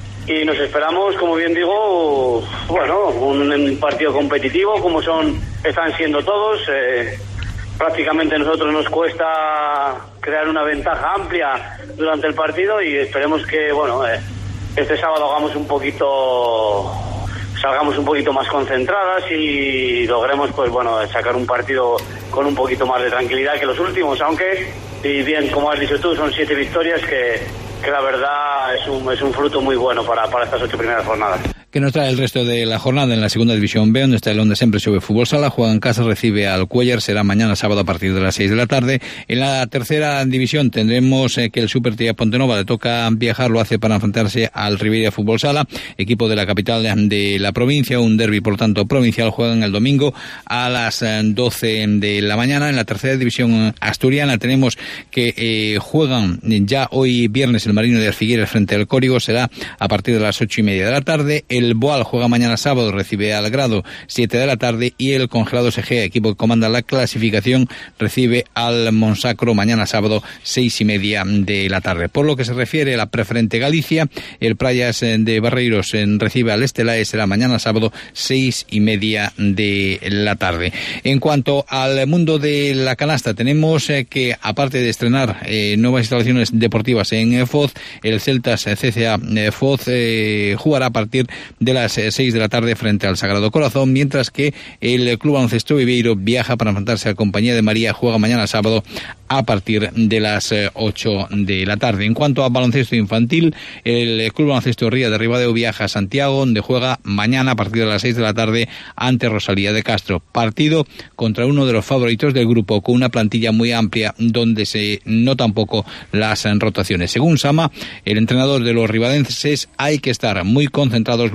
Y nos esperamos, como bien digo, bueno, un partido competitivo, como son, están siendo todos. Eh, prácticamente a nosotros nos cuesta crear una ventaja amplia durante el partido y esperemos que, bueno, eh, este sábado hagamos un poquito, salgamos un poquito más concentradas y logremos, pues bueno, sacar un partido con un poquito más de tranquilidad que los últimos, aunque, y bien, como has dicho tú, son siete victorias que que la verdad es un, es un fruto muy bueno para, para estas ocho primeras jornadas. Que nos trae el resto de la jornada en la segunda división B, donde está el Onda Siempre sobre Fútbol Sala, juega en casa, recibe al Cuellar, será mañana sábado a partir de las seis de la tarde. En la tercera división tendremos eh, que el Super Tía Pontenova le toca viajar, lo hace para enfrentarse al Ribeira Fútbol Sala, equipo de la capital de la provincia, un derbi por tanto provincial, juegan el domingo a las doce de la mañana. En la tercera división asturiana tenemos que eh, juegan ya hoy viernes el Marino de Arfigueras frente al Córigo, será a partir de las ocho y media de la tarde. El El Boal juega mañana sábado, recibe al Grado, siete de la tarde, y el Congelados Egea, equipo que comanda la clasificación, recibe al Monsacro mañana sábado, seis y media de la tarde. Por lo que se refiere a la preferente Galicia, el Prayas de Barreiros recibe al Estelae, será mañana sábado, seis y media de la tarde. En cuanto al mundo de la canasta, tenemos que, aparte de estrenar eh, nuevas instalaciones deportivas en Foz, el Celtas C C A Foz eh, jugará a partir de las seis de la tarde frente al Sagrado Corazón, mientras que el Club Baloncesto Viveiro viaja para enfrentarse a Compañía de María, juega mañana sábado a partir de las ocho de la tarde. En cuanto a baloncesto infantil, el Club Baloncesto Ría de Ribadeo viaja a Santiago, donde juega mañana a partir de las seis de la tarde ante Rosalía de Castro. Partido contra uno de los favoritos del grupo, con una plantilla muy amplia donde se notan poco las rotaciones. Según Sama, el entrenador de los ribadenses, hay que estar muy concentrados los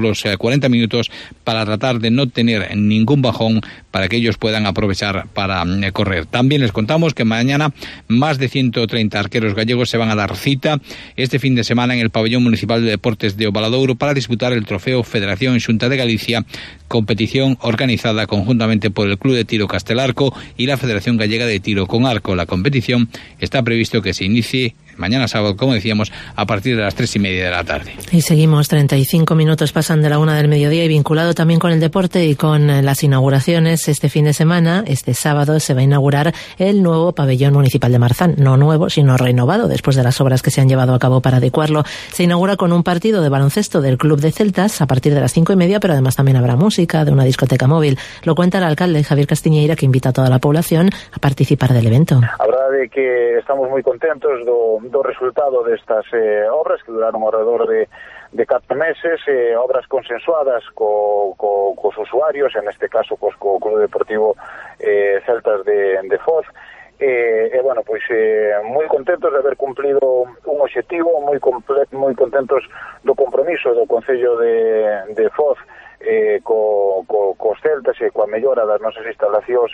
los cuarenta minutos para tratar de no tener ningún bajón, para que ellos puedan aprovechar para correr. También les contamos que mañana más de ciento treinta arqueros gallegos se van a dar cita este fin de semana en el Pabellón Municipal de Deportes de Obradoiro para disputar el trofeo Federación Xunta de Galicia, competición organizada conjuntamente por el Club de Tiro Castelarco y la Federación Gallega de Tiro con Arco. La competición está previsto que se inicie mañana sábado, como decíamos, a partir de las tres y media de la tarde. Y seguimos, treinta y cinco minutos pasan de la una del mediodía, y vinculado también con el deporte y con las inauguraciones este fin de semana, este sábado se va a inaugurar el nuevo pabellón municipal de Marzán. No nuevo, sino renovado, después de las obras que se han llevado a cabo para adecuarlo. Se inaugura con un partido de baloncesto del Club de Celtas a partir de las cinco y media, pero además también habrá música de una discoteca móvil. Lo cuenta el alcalde Javier Castiñeira, que invita a toda la población a participar del evento. A verdade é que estamos moi contentos do, do resultado destas eh, obras que duraron alrededor de, de catro meses, eh, obras consensuadas co, co, cos usuarios, en este caso pues, co Club Deportivo eh, Celtas de, de Foz. E, eh, eh, bueno, pois eh, moi contentos de haber cumplido un obxectivo, moi moi contentos do compromiso do Concello de, de Foz eh, co, co, cos Celtas e coa mellora das nosas instalacións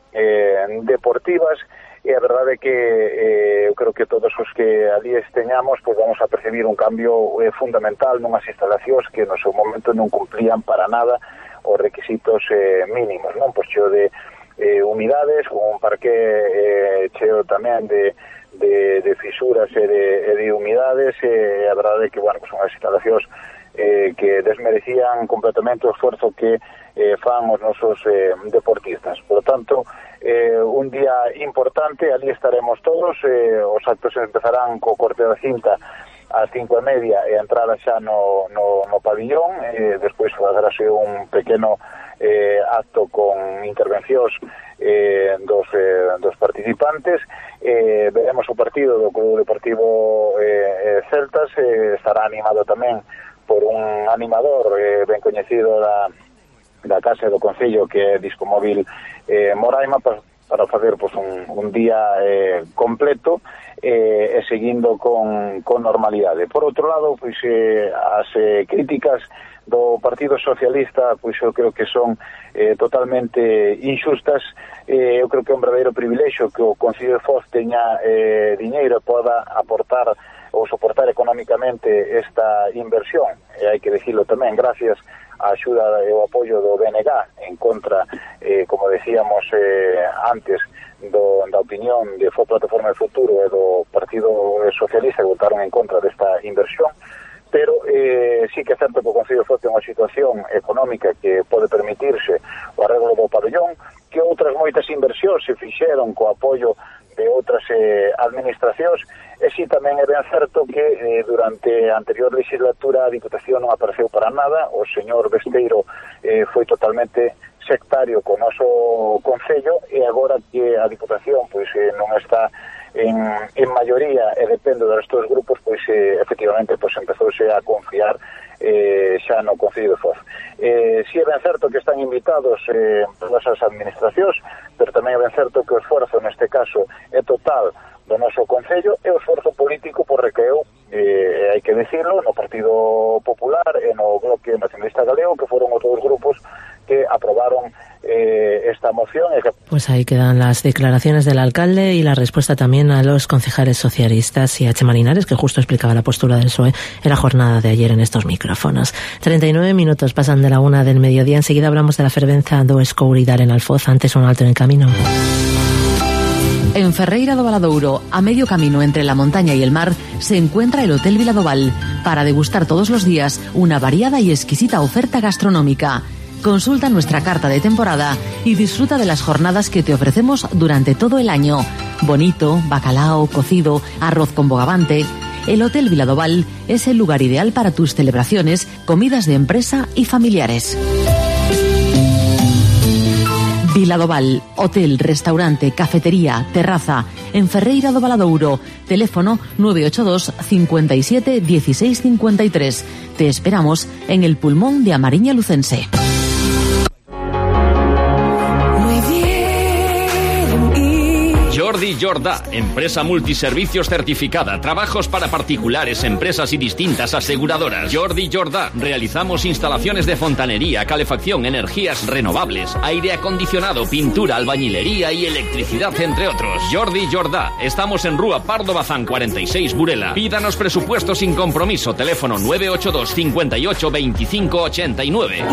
eh, deportivas. E a verdade é que eh, eu creo que todos os que ali esteñamos pues vamos a percibir un cambio eh, fundamental nunhas instalacións que no seu momento non cumplían para nada os requisitos eh, mínimos, non? Pois cheo de eh, humidades, con un parque eh, cheo tamén de, de, de fisuras e de, e de humidades, e a verdade é que, bueno, pues son as instalacións eh, que desmerecían completamente o esforzo que eh, fan os nosos eh, deportistas. Por lo tanto, eh, un día importante, ali estaremos todos, eh, os actos empezarán co corte da cinta ás cinco e media e a entrada xa no, no, no pabillón, eh, despois farase un pequeno eh, acto con intervencións eh, dos, eh, dos participantes. Eh, veremos o partido do Club Deportivo eh, eh, Celtas, eh, estará animado tamén por un animador eh, ben coñecido da, da Casa do Concello, que é Disco Móvil eh, Moraima, para, para fazer pues, un, un día eh, completo eh, e seguindo con, con normalidade. Por outro lado, pois, eh, as eh, críticas do Partido Socialista, pois eu creo que son eh, totalmente injustas. Eh, eu creo que é un verdadeiro privilexio que o Concello de Foz teña eh, diñeiro e poda aportar ou soportar económicamente esta inversión. E hai que decirlo tamén, gracias a axuda e o apoio do B N G en contra, eh, como decíamos eh, antes, do, da opinión de Foz Plataforma de Futuro e do Partido Socialista, que votaron en contra desta inversión. Pero eh, sí que é certo que o Concello de Foz ten unha situación económica que pode permitirse o arreglo do pabellón, que outras moitas inversións se fixeron co apoio de outras eh, administracións, e si tamén é ben certo que eh, durante a anterior legislatura a Diputación non apareceu para nada, o señor Besteiro eh, foi totalmente sectario co noso Concello, e agora que a Diputación pois eh, non está en, en maioría e depende dos estos grupos, pois eh, efectivamente pois empezouse a confiar eh, xa no Concello de Foz. Eh, si é ben certo que están invitados eh, todas as administracións, pero tamén é ben certo que o esforzo neste caso é total do noso Concello, e o esforzo político por recaeu, eh, hai que decirlo, no Partido Popular e no Bloque Nacionalista Galego, que foron os dous grupos que aprobaron eh, esta moción. Pues ahí quedan las declaraciones del alcalde y la respuesta también a los concejales socialistas y a Chema Linares, que justo explicaba la postura del P S O E en la jornada de ayer en estos micrófonos. treinta y nueve minutos pasan de la una del mediodía. Enseguida hablamos de la fervenza do Escouridar en Alfoz. Antes un alto en el camino. En Ferreira do Valadouro, a medio camino entre la montaña y el mar, se encuentra el Hotel Viladoval, para degustar todos los días una variada y exquisita oferta gastronómica. Consulta nuestra carta de temporada y disfruta de las jornadas que te ofrecemos durante todo el año. Bonito, bacalao, cocido, arroz con bogavante. El Hotel Viladoval es el lugar ideal para tus celebraciones, comidas de empresa y familiares. Viladoval, hotel, restaurante, cafetería, terraza, en Ferreira do Valadouro. Teléfono nueve ocho dos, cincuenta y siete, dieciséis cincuenta y tres. Te esperamos en el pulmón de Amariña Lucense. Jordi Jordi Jordá, empresa multiservicios certificada, trabajos para particulares, empresas y distintas aseguradoras. Jordi Jordá, realizamos instalaciones de fontanería, calefacción, energías renovables, aire acondicionado, pintura, albañilería y electricidad, entre otros. Jordi Jordá, estamos en Rúa Pardo Bazán cuarenta y seis, Burela. Pídanos presupuesto sin compromiso, teléfono nueve ocho dos, cincuenta y ocho, veinticinco ochenta y nueve.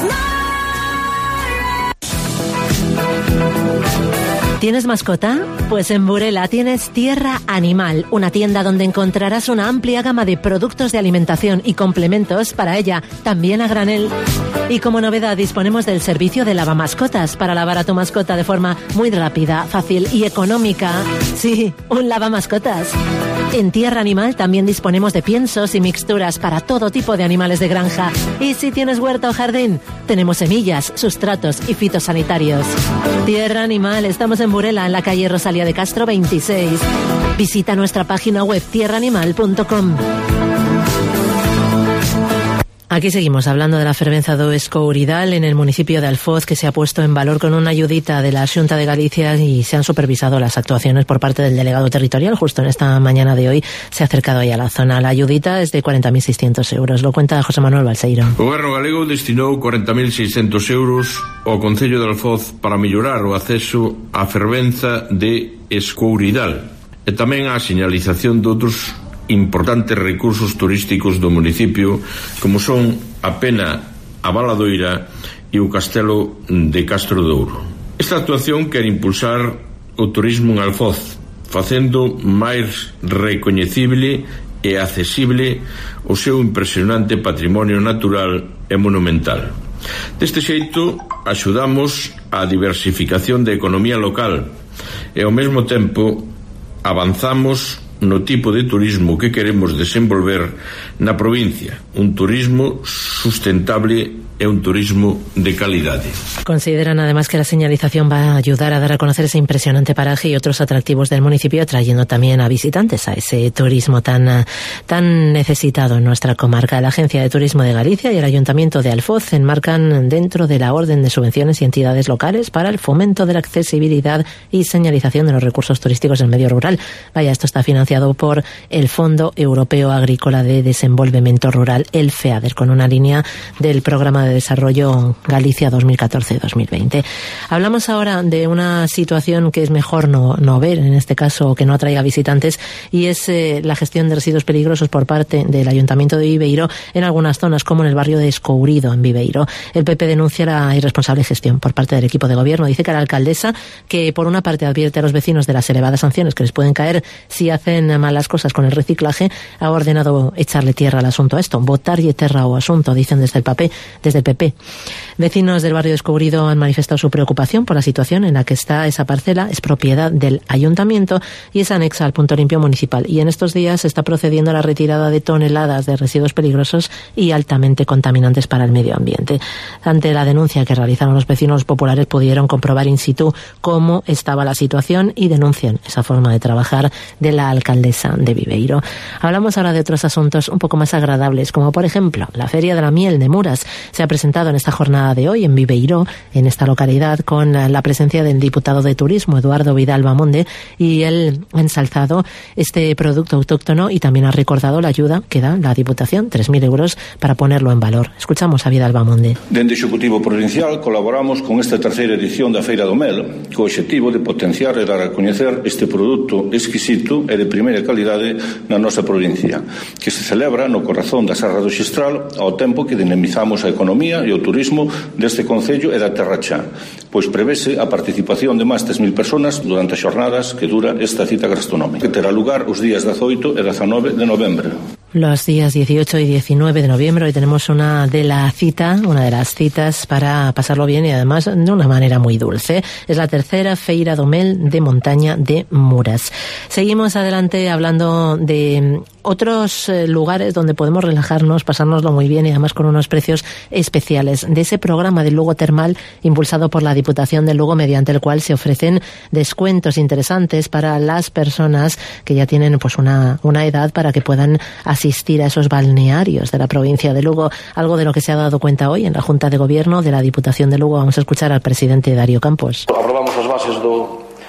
¿Tienes mascota? Pues en Burela tienes Tierra Animal, una tienda donde encontrarás una amplia gama de productos de alimentación y complementos para ella, también a granel. Y como novedad disponemos del servicio de lavamascotas para lavar a tu mascota de forma muy rápida, fácil y económica. Sí, un lavamascotas. En Tierra Animal también disponemos de piensos y mixturas para todo tipo de animales de granja. Y si tienes huerta o jardín, tenemos semillas, sustratos y fitosanitarios. Tierra Animal, estamos en Burela, en la calle Rosalía de Castro veintiséis. Visita nuestra página web tierra animal punto com. Aquí seguimos hablando de la fervenza do Escouridal en el municipio de Alfoz, que se ha puesto en valor con una ayudita de la Xunta de Galicia y se han supervisado las actuaciones por parte del delegado territorial. Justo en esta mañana de hoy se ha acercado ahí a la zona. La ayudita es de cuarenta mil seiscientos euros. Lo cuenta José Manuel Balseiro. O Goberno galego destinou cuarenta mil seiscientos euros ao Concello de Alfoz para mellorar o acceso á fervenza de Escouridal e tamén á señalización de outros importantes recursos turísticos do municipio, como son a Pena, a Valadoira e o Castelo de Castro de Ouro. Esta actuación quer impulsar o turismo en Alfoz, facendo máis recoñecible e accesible o seu impresionante patrimonio natural e monumental. Deste xeito, axudamos á diversificación da economía local e ao mesmo tempo avanzamos no tipo de turismo que queremos desenvolver na provincia, un turismo sustentable e un turismo de calidade. Consideran además que la señalización va a ayudar a dar a conocer ese impresionante paraje y otros atractivos del municipio, trayendo también a visitantes a ese turismo tan, tan necesitado en nuestra comarca. La Agencia de Turismo de Galicia y el Ayuntamiento de Alfoz se enmarcan dentro de la orden de subvenciones y entidades locales para el fomento de la accesibilidad y señalización de los recursos turísticos del medio rural. Vaya, esto está financiado por el Fondo Europeo Agrícola de Desenvolvemento Rural, el FEADER, con una línea del Programa de Desarrollo Galicia dos mil catorce dos mil veinte. Hablamos ahora de una situación que es mejor no, no ver, en este caso que no atraiga visitantes, y es eh, la gestión de residuos peligrosos por parte del Ayuntamiento de Viveiro en algunas zonas, como en el barrio de Escourido, en Viveiro. El P P denuncia la irresponsable gestión por parte del equipo de gobierno. Dice que la alcaldesa, que por una parte advierte a los vecinos de las elevadas sanciones que les pueden caer si hacen malas cosas con el reciclaje, ha ordenado echarle tierra al asunto a esto, botarlle terra o asunto, dicen desde el papel, desde el P P. Vecinos del barrio de Escourido han manifestado su preocupación por la situación en la que está esa parcela. Es propiedad del ayuntamiento y es anexa al punto limpio municipal, y en estos días se está procediendo a la retirada de toneladas de residuos peligrosos y altamente contaminantes para el medio ambiente. Ante la denuncia que realizaron los vecinos populares, pudieron comprobar in situ cómo estaba la situación y denuncian esa forma de trabajar de la alcaldesa de Viveiro. Hablamos ahora de otros asuntos un poco más agradables, como por ejemplo la Feria de la Miel de Muras. Se ha presentado en esta jornada de hoy en Viveiro, en esta localidad, con la presencia del diputado de Turismo, Eduardo Vidal Bamonde, y él ha ensalzado este producto autóctono y también ha recordado la ayuda que da la Diputación, tres mil euros, para ponerlo en valor. Escuchamos a Vidal Bamonde. Dende o Executivo Provincial colaboramos con esta terceira edición da Feira do Mel, co obxectivo de potenciar e dar a coñecer este produto exquisito e de primeira calidade na nosa provincia, que se celebra no corazón da Serra do Xistral, ao tempo que dinamizamos a economía e o turismo deste concello e da Terra Chá, pois prevese a participación de máis de tres mil personas durante as xornadas que dura esta cita gastronómica, que terá lugar os días dezoito e dezanove de novembro. Los días dieciocho y diecinueve de noviembre. Hoy tenemos una de la cita, una de las citas para pasarlo bien y además de una manera muy dulce. Es la tercera Feira do Mel de Montaña de Muras. Seguimos adelante hablando de otros lugares donde podemos relajarnos, pasárnoslo muy bien y además con unos precios especiales. De ese programa de Lugo Termal impulsado por la Diputación de Lugo, mediante el cual se ofrecen descuentos interesantes para las personas que ya tienen pues una, una edad para que puedan asistir a esos balnearios de la provincia de Lugo, algo de lo que se ha dado cuenta hoy en la Junta de Gobierno de la Diputación de Lugo. Vamos a escuchar al presidente Darío Campos. Aprobamos as bases do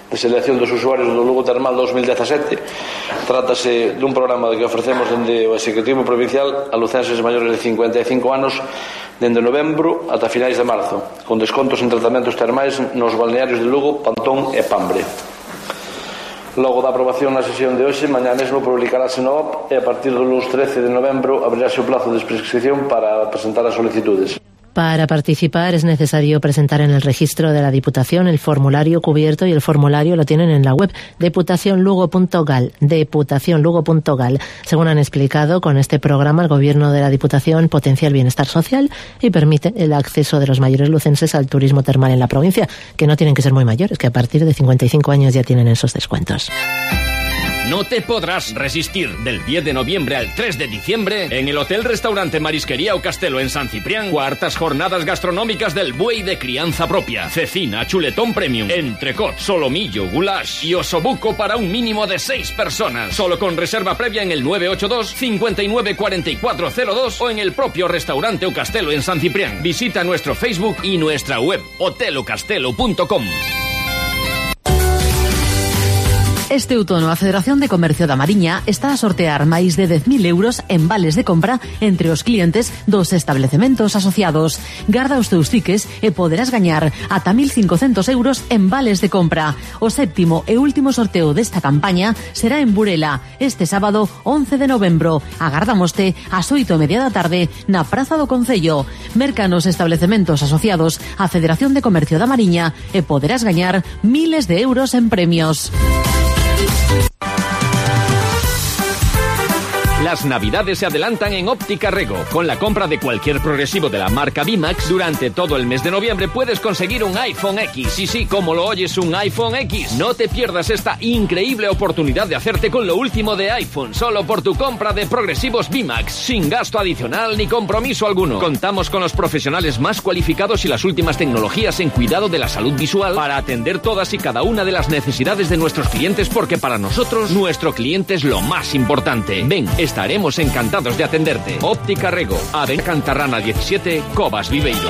de selección dos usuarios do Lugo Termal dos mil dezasete. Trátase dun programa que ofrecemos dende o Executivo Provincial a lucenses maiores de cincuenta e cinco anos dende novembro ata finais de marzo, con descontos en tratamentos termais nos balnearios de Lugo, Pantón e Pambre. Logo da aprobación na sesión de hoxe, mañá mesmo publicarase no O P e a partir do luns trece de novembro abrirase o plazo de prescripción para presentar as solicitudes. Para participar es necesario presentar en el registro de la Diputación el formulario cubierto y el formulario lo tienen en la web deputacionlugo punto gal, deputacionlugo punto gal. Según han explicado, con este programa el Gobierno de la Diputación potencia el bienestar social y permite el acceso de los mayores lucenses al turismo termal en la provincia, que no tienen que ser muy mayores, que a partir de cincuenta y cinco años ya tienen esos descuentos. No te podrás resistir del diez de noviembre al tres de diciembre en el Hotel Restaurante Marisquería o Castelo en San Ciprián. Cuartas jornadas gastronómicas del buey de crianza propia, cecina, chuletón premium, entrecot, solomillo, goulash y osobuco para un mínimo de seis personas. Solo con reserva previa en el nueve ocho dos, cinco nueve cuatro cuatro cero dos o en el propio Restaurante o Castelo en San Ciprián. Visita nuestro Facebook y nuestra web hotel o castelo punto com. Este outono a Federación de Comercio da Mariña está a sortear máis de dez mil euros en vales de compra entre os clientes dos establecementos asociados. Garda os teus tiques e poderás gañar ata mil cincocentos euros en vales de compra. O séptimo e último sorteo desta campaña será en Burela este sábado once de novembro. Agardámoste ás oito e media da tarde na Praza do Concello. Merca nos establecementos asociados á Federación de Comercio da Mariña e poderás gañar miles de euros en premios. Las navidades se adelantan en Óptica Rego. Con la compra de cualquier progresivo de la marca Bimax, durante todo el mes de noviembre puedes conseguir un iPhone X. Sí, sí, como lo oyes, un iPhone X. No te pierdas esta increíble oportunidad de hacerte con lo último de iPhone, solo por tu compra de progresivos Bimax, sin gasto adicional ni compromiso alguno. Contamos con los profesionales más cualificados y las últimas tecnologías en cuidado de la salud visual para atender todas y cada una de las necesidades de nuestros clientes, porque para nosotros, nuestro cliente es lo más importante. Ven, estaremos encantados de atenderte. Óptica Rego, Avenida Cantarrana diecisiete, Cobas Viveiro.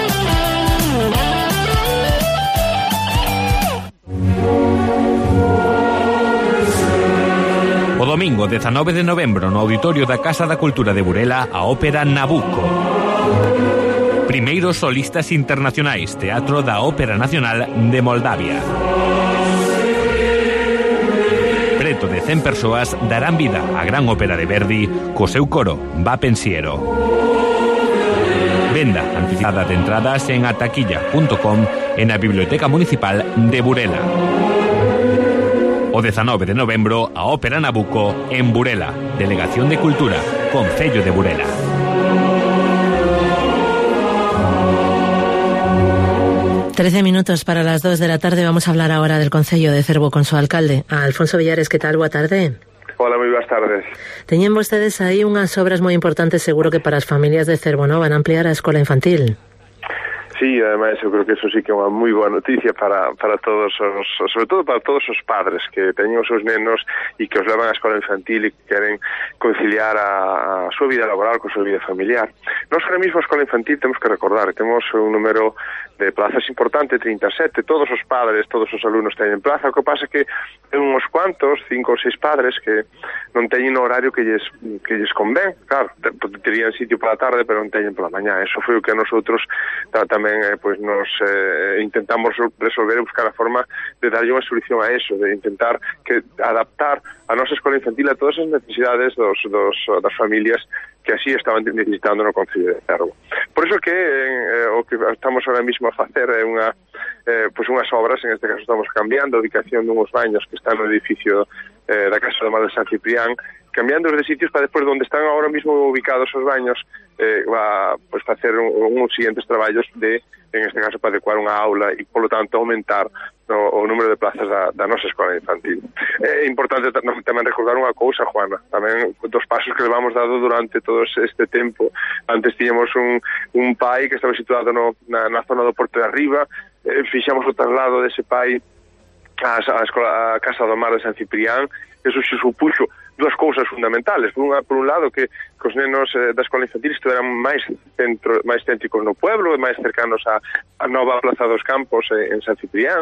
O domingo dezanove de novembro no Auditorio da Casa da Cultura de Burela a ópera Nabucco. Primeiros solistas internacionais, Teatro da Ópera Nacional de Moldavia. Preto de cen persoas darán vida á gran ópera de Verdi co seu coro Va Pensiero. Venda anticipada de entradas en ataquilla punto com e na Biblioteca Municipal de Burela. O dezanove de novembro a ópera Nabucco en Burela, Delegación de Cultura, Concello de Burela. Trece minutos para las dos de la tarde. Vamos a hablar ahora del Concello de Cervo con su alcalde, Alfonso Villares. ¿Qué tal? Boa tarde. Hola, moi boas tardes. Teñen vostedes aí unhas obras moi importantes, seguro que para as familias de Cervo, ¿no? Van a ampliar a escola infantil. Sí, además eu creo que eso sí que é unha moi boa noticia para, para todos os, sobre todo para todos os padres que teñen os seus nenos e que os levan á escola infantil e que queren conciliar a, a súa vida laboral con a súa vida familiar. Nós ahora mismo a escola infantil temos que recordar, temos un número de plazas importante, trinta e sete, todos os padres, todos os alumnos teñen plaza, o que pasa que é unhos cuantos, cinco ou seis padres que non teñen o horario que lles, que lles convén, claro, terían sitio para a tarde pero non teñen pola mañá, eso foi o que a nosotros tamén eh, pues nos eh, intentamos resolver e buscar a forma de darlle unha solución a eso, de intentar que adaptar a nosa escola infantil a todas as necesidades dos, dos, das familias que así estaban necesitando no Concello de Cervo. Por iso que eh, o que estamos ahora mismo a facer é unha eh, pues unhas obras, en este caso estamos cambiando a ubicación dunhos baños que están no edificio eh, da Casa do Mar de San Ciprián, cambiando de sitios para despois donde están ahora mismo ubicados os baños eh, va pues facer un, uns siguientes traballos de, en este caso, para adecuar unha aula e, polo tanto, aumentar no, o número de plazas da, da nosa escola infantil. É importante tamén recordar unha cousa, Juana, tamén dos pasos que levamos dado durante todo este tempo. Antes tiñamos un, un pai que estaba situado no, na, na zona do Porto de Arriba, eh, fixamos o traslado dese pai a, a, escola, a Casa do Mar de San Ciprián. Eso se supuxo dúas cousas fundamentales. Por, unha, por un lado, que, que os nenos eh, da escola infantil estiveran máis centro, máis céntricos no pueblo, máis cercanos a, a nova Plaza dos Campos eh, en San Ciprián,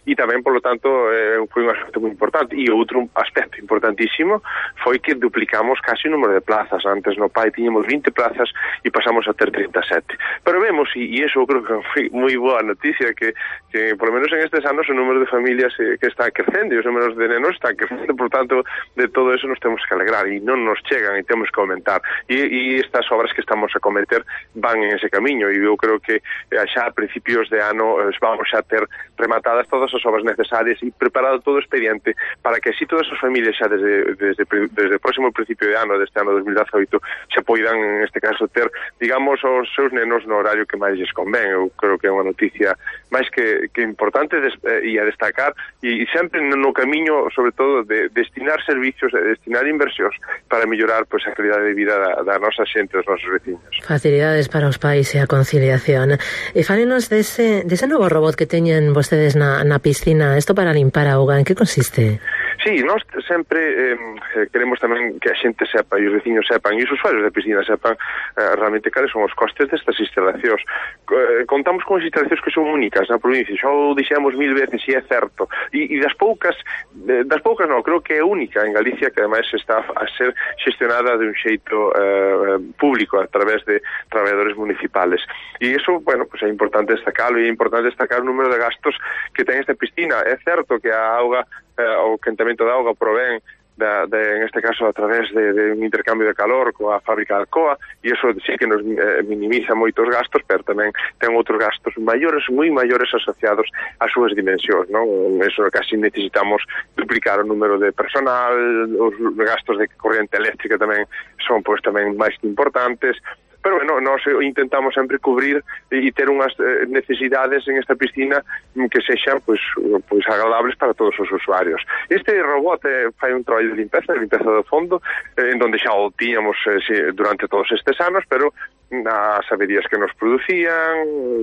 e tamén, polo tanto, eh, foi un aspecto moi importante. E outro aspecto importantísimo foi que duplicamos casi o número de plazas. Antes no P A I tiñamos vinte plazas e pasamos a ter trinta e sete. Pero vemos, e, e iso creo que foi moi boa noticia, que, que por lo menos en estes anos o número de familias eh, que está crecendo e os números de nenos están crecendo, por tanto, de todo eso nos temos que alegrar e non nos chegan e temos que aumentar. E, e estas obras que estamos a cometer van en ese camiño e eu creo que xa a principios de ano eh, vamos a ter rematadas todas as obras necesarias e preparado todo o expediente para que así todas as familias xa desde, desde, desde o próximo principio de ano, deste ano dos mil dezaoito, xa poidan, en este caso, ter, digamos, os seus nenos no horario que máis lles convén. Eu creo que é unha noticia máis que, que importante des, eh, e a destacar, e, e sempre no camiño, sobre todo, de destinar servicios, de destinar inversións para mellorar, pois, a calidade de vida da, da nosa xente, dos nosos veciños. Facilidades para os pais e a conciliación. E fálenos dese, dese novo robot que teñen vostedes na, na piscina, isto para limpar a auga, en que consiste? Sí, nós sempre eh, queremos tamén que a xente sepa e os veciños sepan e os usuarios da piscina sepan eh, realmente cales son os costes destas instalacións. Eh, contamos con instalacións que son únicas na provincia, xa o dixemos mil veces e é certo. E, e das poucas, eh, das poucas non, creo que é única en Galicia, que ademais está a ser xestionada de un xeito eh, público a través de traballadores municipales. E iso, bueno, pues é importante destacarlo e é importante destacar o número de gastos que ten esta piscina. É certo que a auga eh, o quentamento da auga provén Da, de, en este caso a través de, de un intercambio de calor coa fábrica de Alcoa, e iso sí que nos eh, minimiza moitos gastos, pero tamén ten outros gastos maiores, moi maiores asociados ás súas dimensións, non? Eso casi necesitamos duplicar o número de personal, os gastos de corrente eléctrica tamén son pois tamén máis importantes. Pero, bueno, nós intentamos sempre cubrir e ter unhas necesidades en esta piscina que sexan, pois, pois agradables para todos os usuarios. Este robot eh, fai un traballo de limpeza, de limpeza do fondo, eh, en donde xa o tíamos eh, sí, durante todos estes anos, pero as averías que nos producían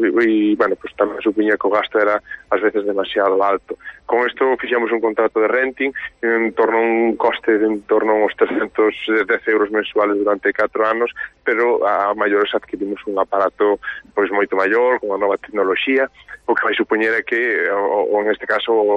e, bueno, pues tamén supuña que o gasto era ás veces demasiado alto. Con isto fixamos un contrato de renting en torno a un coste de en torno a uns trescentos dez euros mensuales durante catro anos, pero a maiores adquirimos un aparato pois moito maior, con a nova tecnoloxía, o que vai supoñer é que, o, o en este caso, o,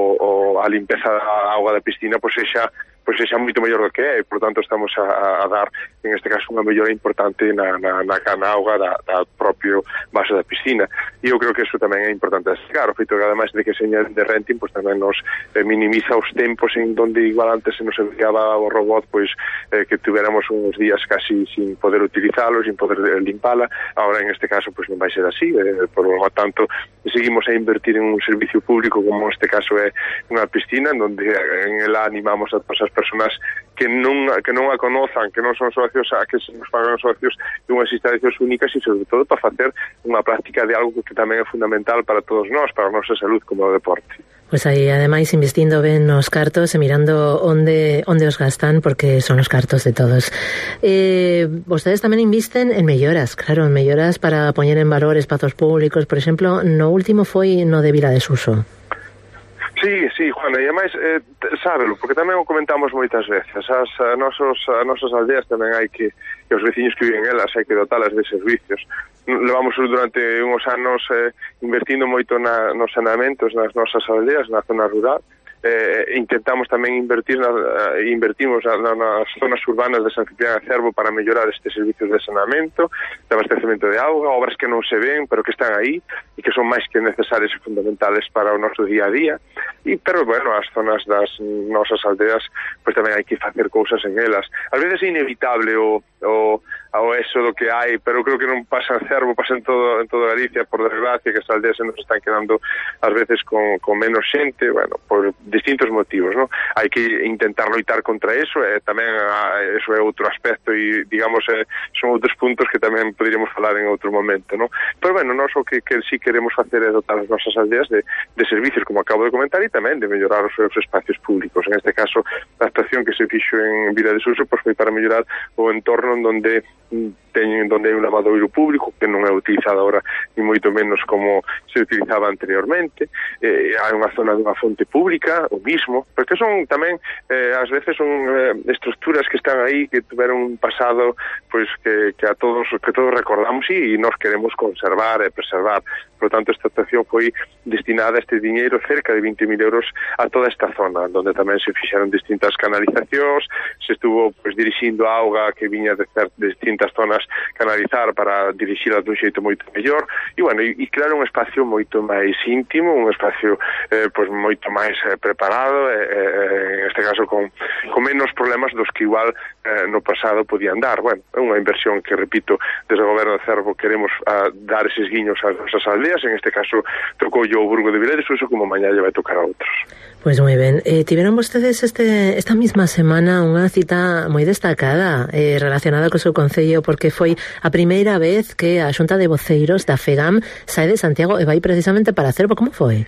o, a limpeza da auga da piscina pois sexa pois é xa moito maior do que é, e, por tanto, estamos a, a dar, en este caso, unha mellora importante na, na, na cana auga da, da propio vaso da piscina. E eu creo que iso tamén é importante destacar, o feito que, ademais de que seña de renting, pois tamén nos eh, minimiza os tempos en donde igual antes se nos enviaba o robot, pois eh, que tuviéramos uns días casi sin poder utilizalo, sin poder eh, limpala. Ahora, en este caso, pois non vai ser así, eh, por lo tanto, seguimos a invertir en un servicio público, como este caso é unha piscina, en donde en ela animamos a todas as personas que non que non a conozan, que non son socios, a que se nos pagan socios de unhas instalacións únicas e, sobre todo, para facer unha práctica de algo que tamén é fundamental para todos nós, para a nosa salud como o deporte. Pois aí, ademais, investindo ben nos cartos e mirando onde onde os gastan, porque son os cartos de todos. Eh, vostedes tamén invisten en melloras, claro, en melloras para poñer en valor espazos públicos. Por exemplo, no último foi no de Vila de Suso. Sí, sí, Juan, e ademais, eh, sábelo, porque tamén o comentamos moitas veces. As a nosos, a nosas aldeas tamén hai que, e os veciños que viven elas, hai que dotalas de servicios. Levamos durante uns anos eh, invertindo moito na, nos saneamentos nas nosas aldeas, na zona rural. Eh, intentamos tamén invertir na, eh, invertimos na, na, nas zonas urbanas de San Ciprián e Cervo para mellorar estes servicios de saneamento, de abastecemento de auga, obras que non se ven pero que están aí e que son máis que necesarias e fundamentales para o noso día a día. E, pero, bueno, as zonas das nosas aldeas pois tamén hai que facer cousas en elas. Ás veces é inevitable o, o, o eso do que hai, pero creo que non pasa en Cervo, pasa en todo en toda Galicia, por desgracia, que as aldeas se nos están quedando ás veces con, con menos xente, bueno, por distintos motivos, ¿no? Hai que intentar loitar contra eso, e tamén a, eso é outro aspecto e, digamos, eh, son outros puntos que tamén poderíamos falar en outro momento, ¿no? Pero, bueno, nós o que, que sí queremos facer é dotar as nosas aldeas de, de servicios, como acabo de comentar, e tamén de mellorar os seus espacios públicos. En este caso, a actuación que se fixo en Vila de Suso pues, foi para mellorar o entorno en donde teñen donde hai un lavadoiro público que non é utilizado agora ni moito menos como se utilizaba anteriormente, eh, hai unha zona dunha fonte pública, o mismo, porque son tamén eh, ás veces son eh, estructuras que están aí que tiveron un pasado pois que, que a todos que todos recordamos e, e nos queremos conservar e preservar. Por lo tanto, esta actuación foi destinada a este diñeiro, cerca de veinte mil euros, a toda esta zona, donde tamén se fixeron distintas canalizacións, se estuvo pues, dirixindo a auga que viña de, de distintas zonas canalizar para dirixila dun xeito moito mellor, e, bueno, e, e crear un espacio moito máis íntimo, un espacio eh, pues, moito máis eh, preparado, eh, eh, en este caso con, con menos problemas dos que igual eh, no pasado podían dar. Bueno, é unha inversión que, repito, desde o Goberno de Cervo queremos a, dar eses guiños ás nosas aldeas. En este caso tocou yo o Burgo de Viledes, eso como mañá lle vai tocar a outros. Pues moi ben. Eh, tiveron vostedes este, esta mesma semana unha cita moi destacada eh, relacionada co seu concello, porque foi a primeira vez que a Xunta de Voceiros da FEGAM sae de Santiago e vai precisamente para Cervo. Como foi?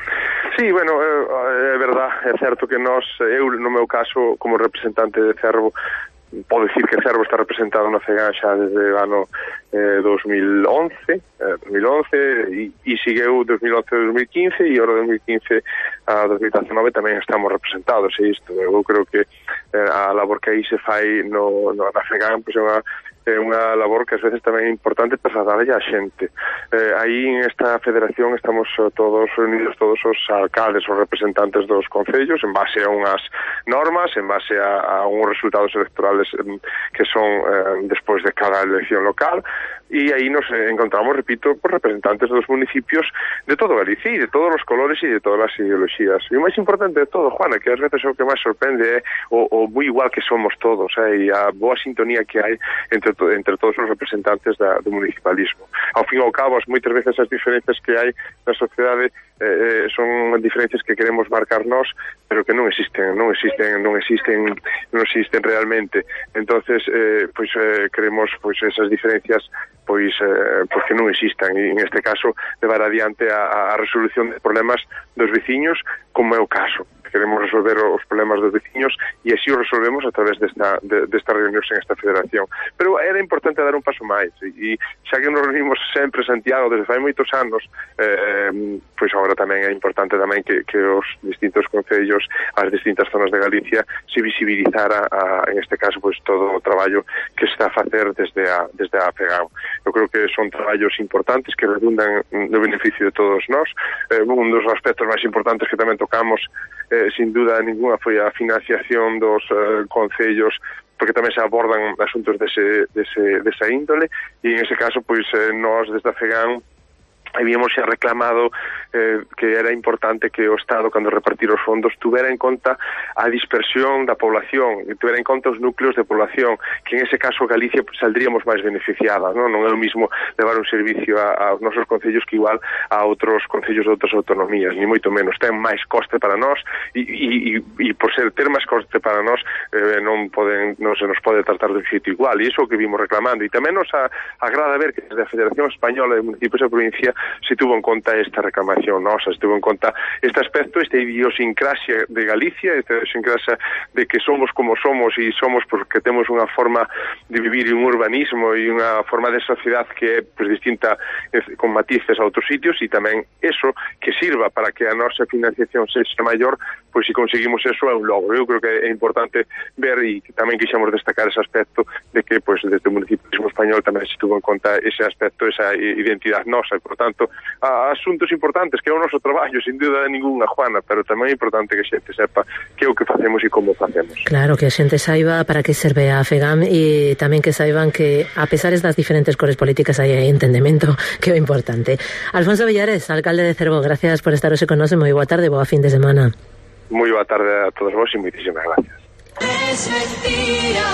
Sí, bueno, é verdad, é certo que nós, eu no meu caso como representante de Cervo, podo dicir que Cervo está representado na FEGAM xa desde o ano eh, dos mil once, eh, dos mil once e, e segueu dos mil once a dos mil quince e ahora dos mil quince a dos mil diecinueve tamén estamos representados, e isto eu creo que eh, a labor que aí se fai no, no, na FEGAM pois, é unha é unha labor que ás veces tamén é importante trasladarlle á xente. Eh, aí en esta federación estamos todos unidos, todos os alcaldes, os representantes dos concellos, en base a unhas normas, en base a, a uns resultados electorales eh, que son eh, despois de cada elección local, e aí nos encontramos, repito, por representantes dos municipios de todo Galicia e de todos os colores e de todas as ideoloxías. E o máis importante de todo, Juana, que ás veces o que máis sorprende é o, o moi igual que somos todos, eh, e a boa sintonía que hai entre entre todos os representantes da, do municipalismo. Ao fin e ao cabo, moitas veces as diferencias que hai na sociedade eh, son diferencias que queremos marcar nós, pero que non existen, non existen, non existen, non existen realmente. Entonces, eh, pois eh, queremos pois esas diferencias pois eh, pois que non existan, e en este caso levar adiante a, a resolución de problemas dos veciños, como é o caso. Queremos resolver os problemas dos veciños e así o resolvemos a través desta, de, desta reunións en esta federación. Pero era importante dar un paso máis, e, e xa que nos reunimos sempre en Santiago desde fai moitos anos, eh, pois agora tamén é importante tamén que, que os distintos concellos, as distintas zonas de Galicia se visibilizara a, en este caso pois todo o traballo que se está a facer desde a, desde a FEGAM. Eu creo que son traballos importantes que redundan no beneficio de todos nós. Eh, un dos aspectos máis importantes que tamén tocamos eh, sin duda ninguna foi a financiación dos uh, concellos, porque tamén se abordan asuntos dese, dese, desa índole, e en ese caso, pois, eh, nós desde a FEGAM habíamos xa reclamado eh, que era importante que o Estado, cando repartir os fondos, tuvera en conta a dispersión da población, e tuvera en conta os núcleos de población, que en ese caso Galicia pues, saldríamos máis beneficiadas, non? Non é o mismo levar un servicio a, aos nosos concellos que igual a outros concellos de outras autonomías, ni moito menos. Ten máis coste para nós, e, e, e por ser ter máis coste para nós eh, non poden, non se nos pode tratar de un xeito igual, e iso é o que vimos reclamando. E tamén nos a, agrada ver que desde a Federación Española de Municipios e Provincia se tuvo en conta esta reclamación nosa, se tuvo en conta este aspecto, esta idiosincrasia de Galicia, esta idiosincrasia de que somos como somos, e somos porque temos unha forma de vivir un urbanismo e unha forma de sociedade que é pues, distinta con matices a outros sitios, e tamén eso que sirva para que a nosa financiación sexa maior, pois se conseguimos eso é un logro. Eu creo que é importante ver, e tamén quixemos destacar ese aspecto de que pues, desde o municipalismo español tamén se tuvo en conta ese aspecto, esa identidade nosa, e por tanto a asuntos importantes que é o noso traballo, sin duda ninguna, Juana, pero tamén é importante que a xente sepa que é o que facemos e como facemos. Claro, que a xente saiba para que serve a FEGAM, e tamén que saiban que a pesar das diferentes cores políticas hai entendemento, que é importante. Alfonso Villares, alcalde de Cervo, gracias por estar hoxe con nós e moi boa tarde, boa fin de semana. Moi boa tarde a todos vos e moitísimas gracias. Es mentira,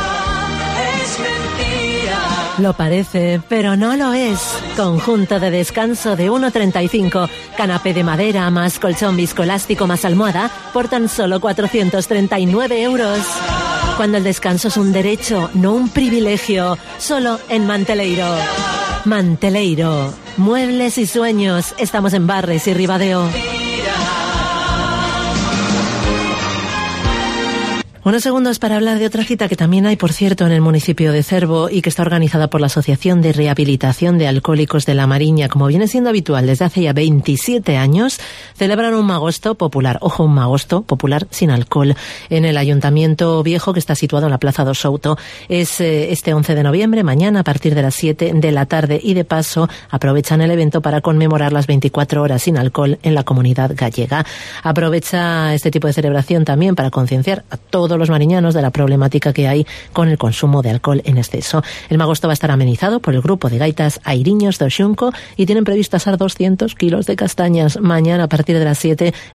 es mentira. Lo parece, pero no lo es. Conjunto de descanso de uno treinta y cinco, canapé de madera más colchón viscoelástico más almohada por tan solo cuatrocientos treinta y nueve euros. Cuando el descanso es un derecho, no un privilegio, solo en Manteleiro. Manteleiro, muebles y sueños. Estamos en Barres y Ribadeo. Unos segundos para hablar de otra cita que también hay, por cierto, en el municipio de Cervo y que está organizada por la Asociación de Rehabilitación de Alcohólicos de La Mariña. Como viene siendo habitual desde hace ya veintisiete años, celebran un magosto popular, ojo, un magosto popular sin alcohol, en el Ayuntamiento Viejo, que está situado en la Plaza do Souto. Es eh, este once de noviembre, mañana, a partir de las siete de la tarde, y de paso aprovechan el evento para conmemorar las veinticuatro horas sin alcohol en la comunidad gallega. Aprovecha este tipo de celebración también para concienciar a todos los mariñanos de la problemática que hay con el consumo de alcohol en exceso. El magosto va a estar amenizado por el grupo de gaitas Airiños do Xunco y tienen previsto asar doscientos kilos de castañas mañana a partir de las siete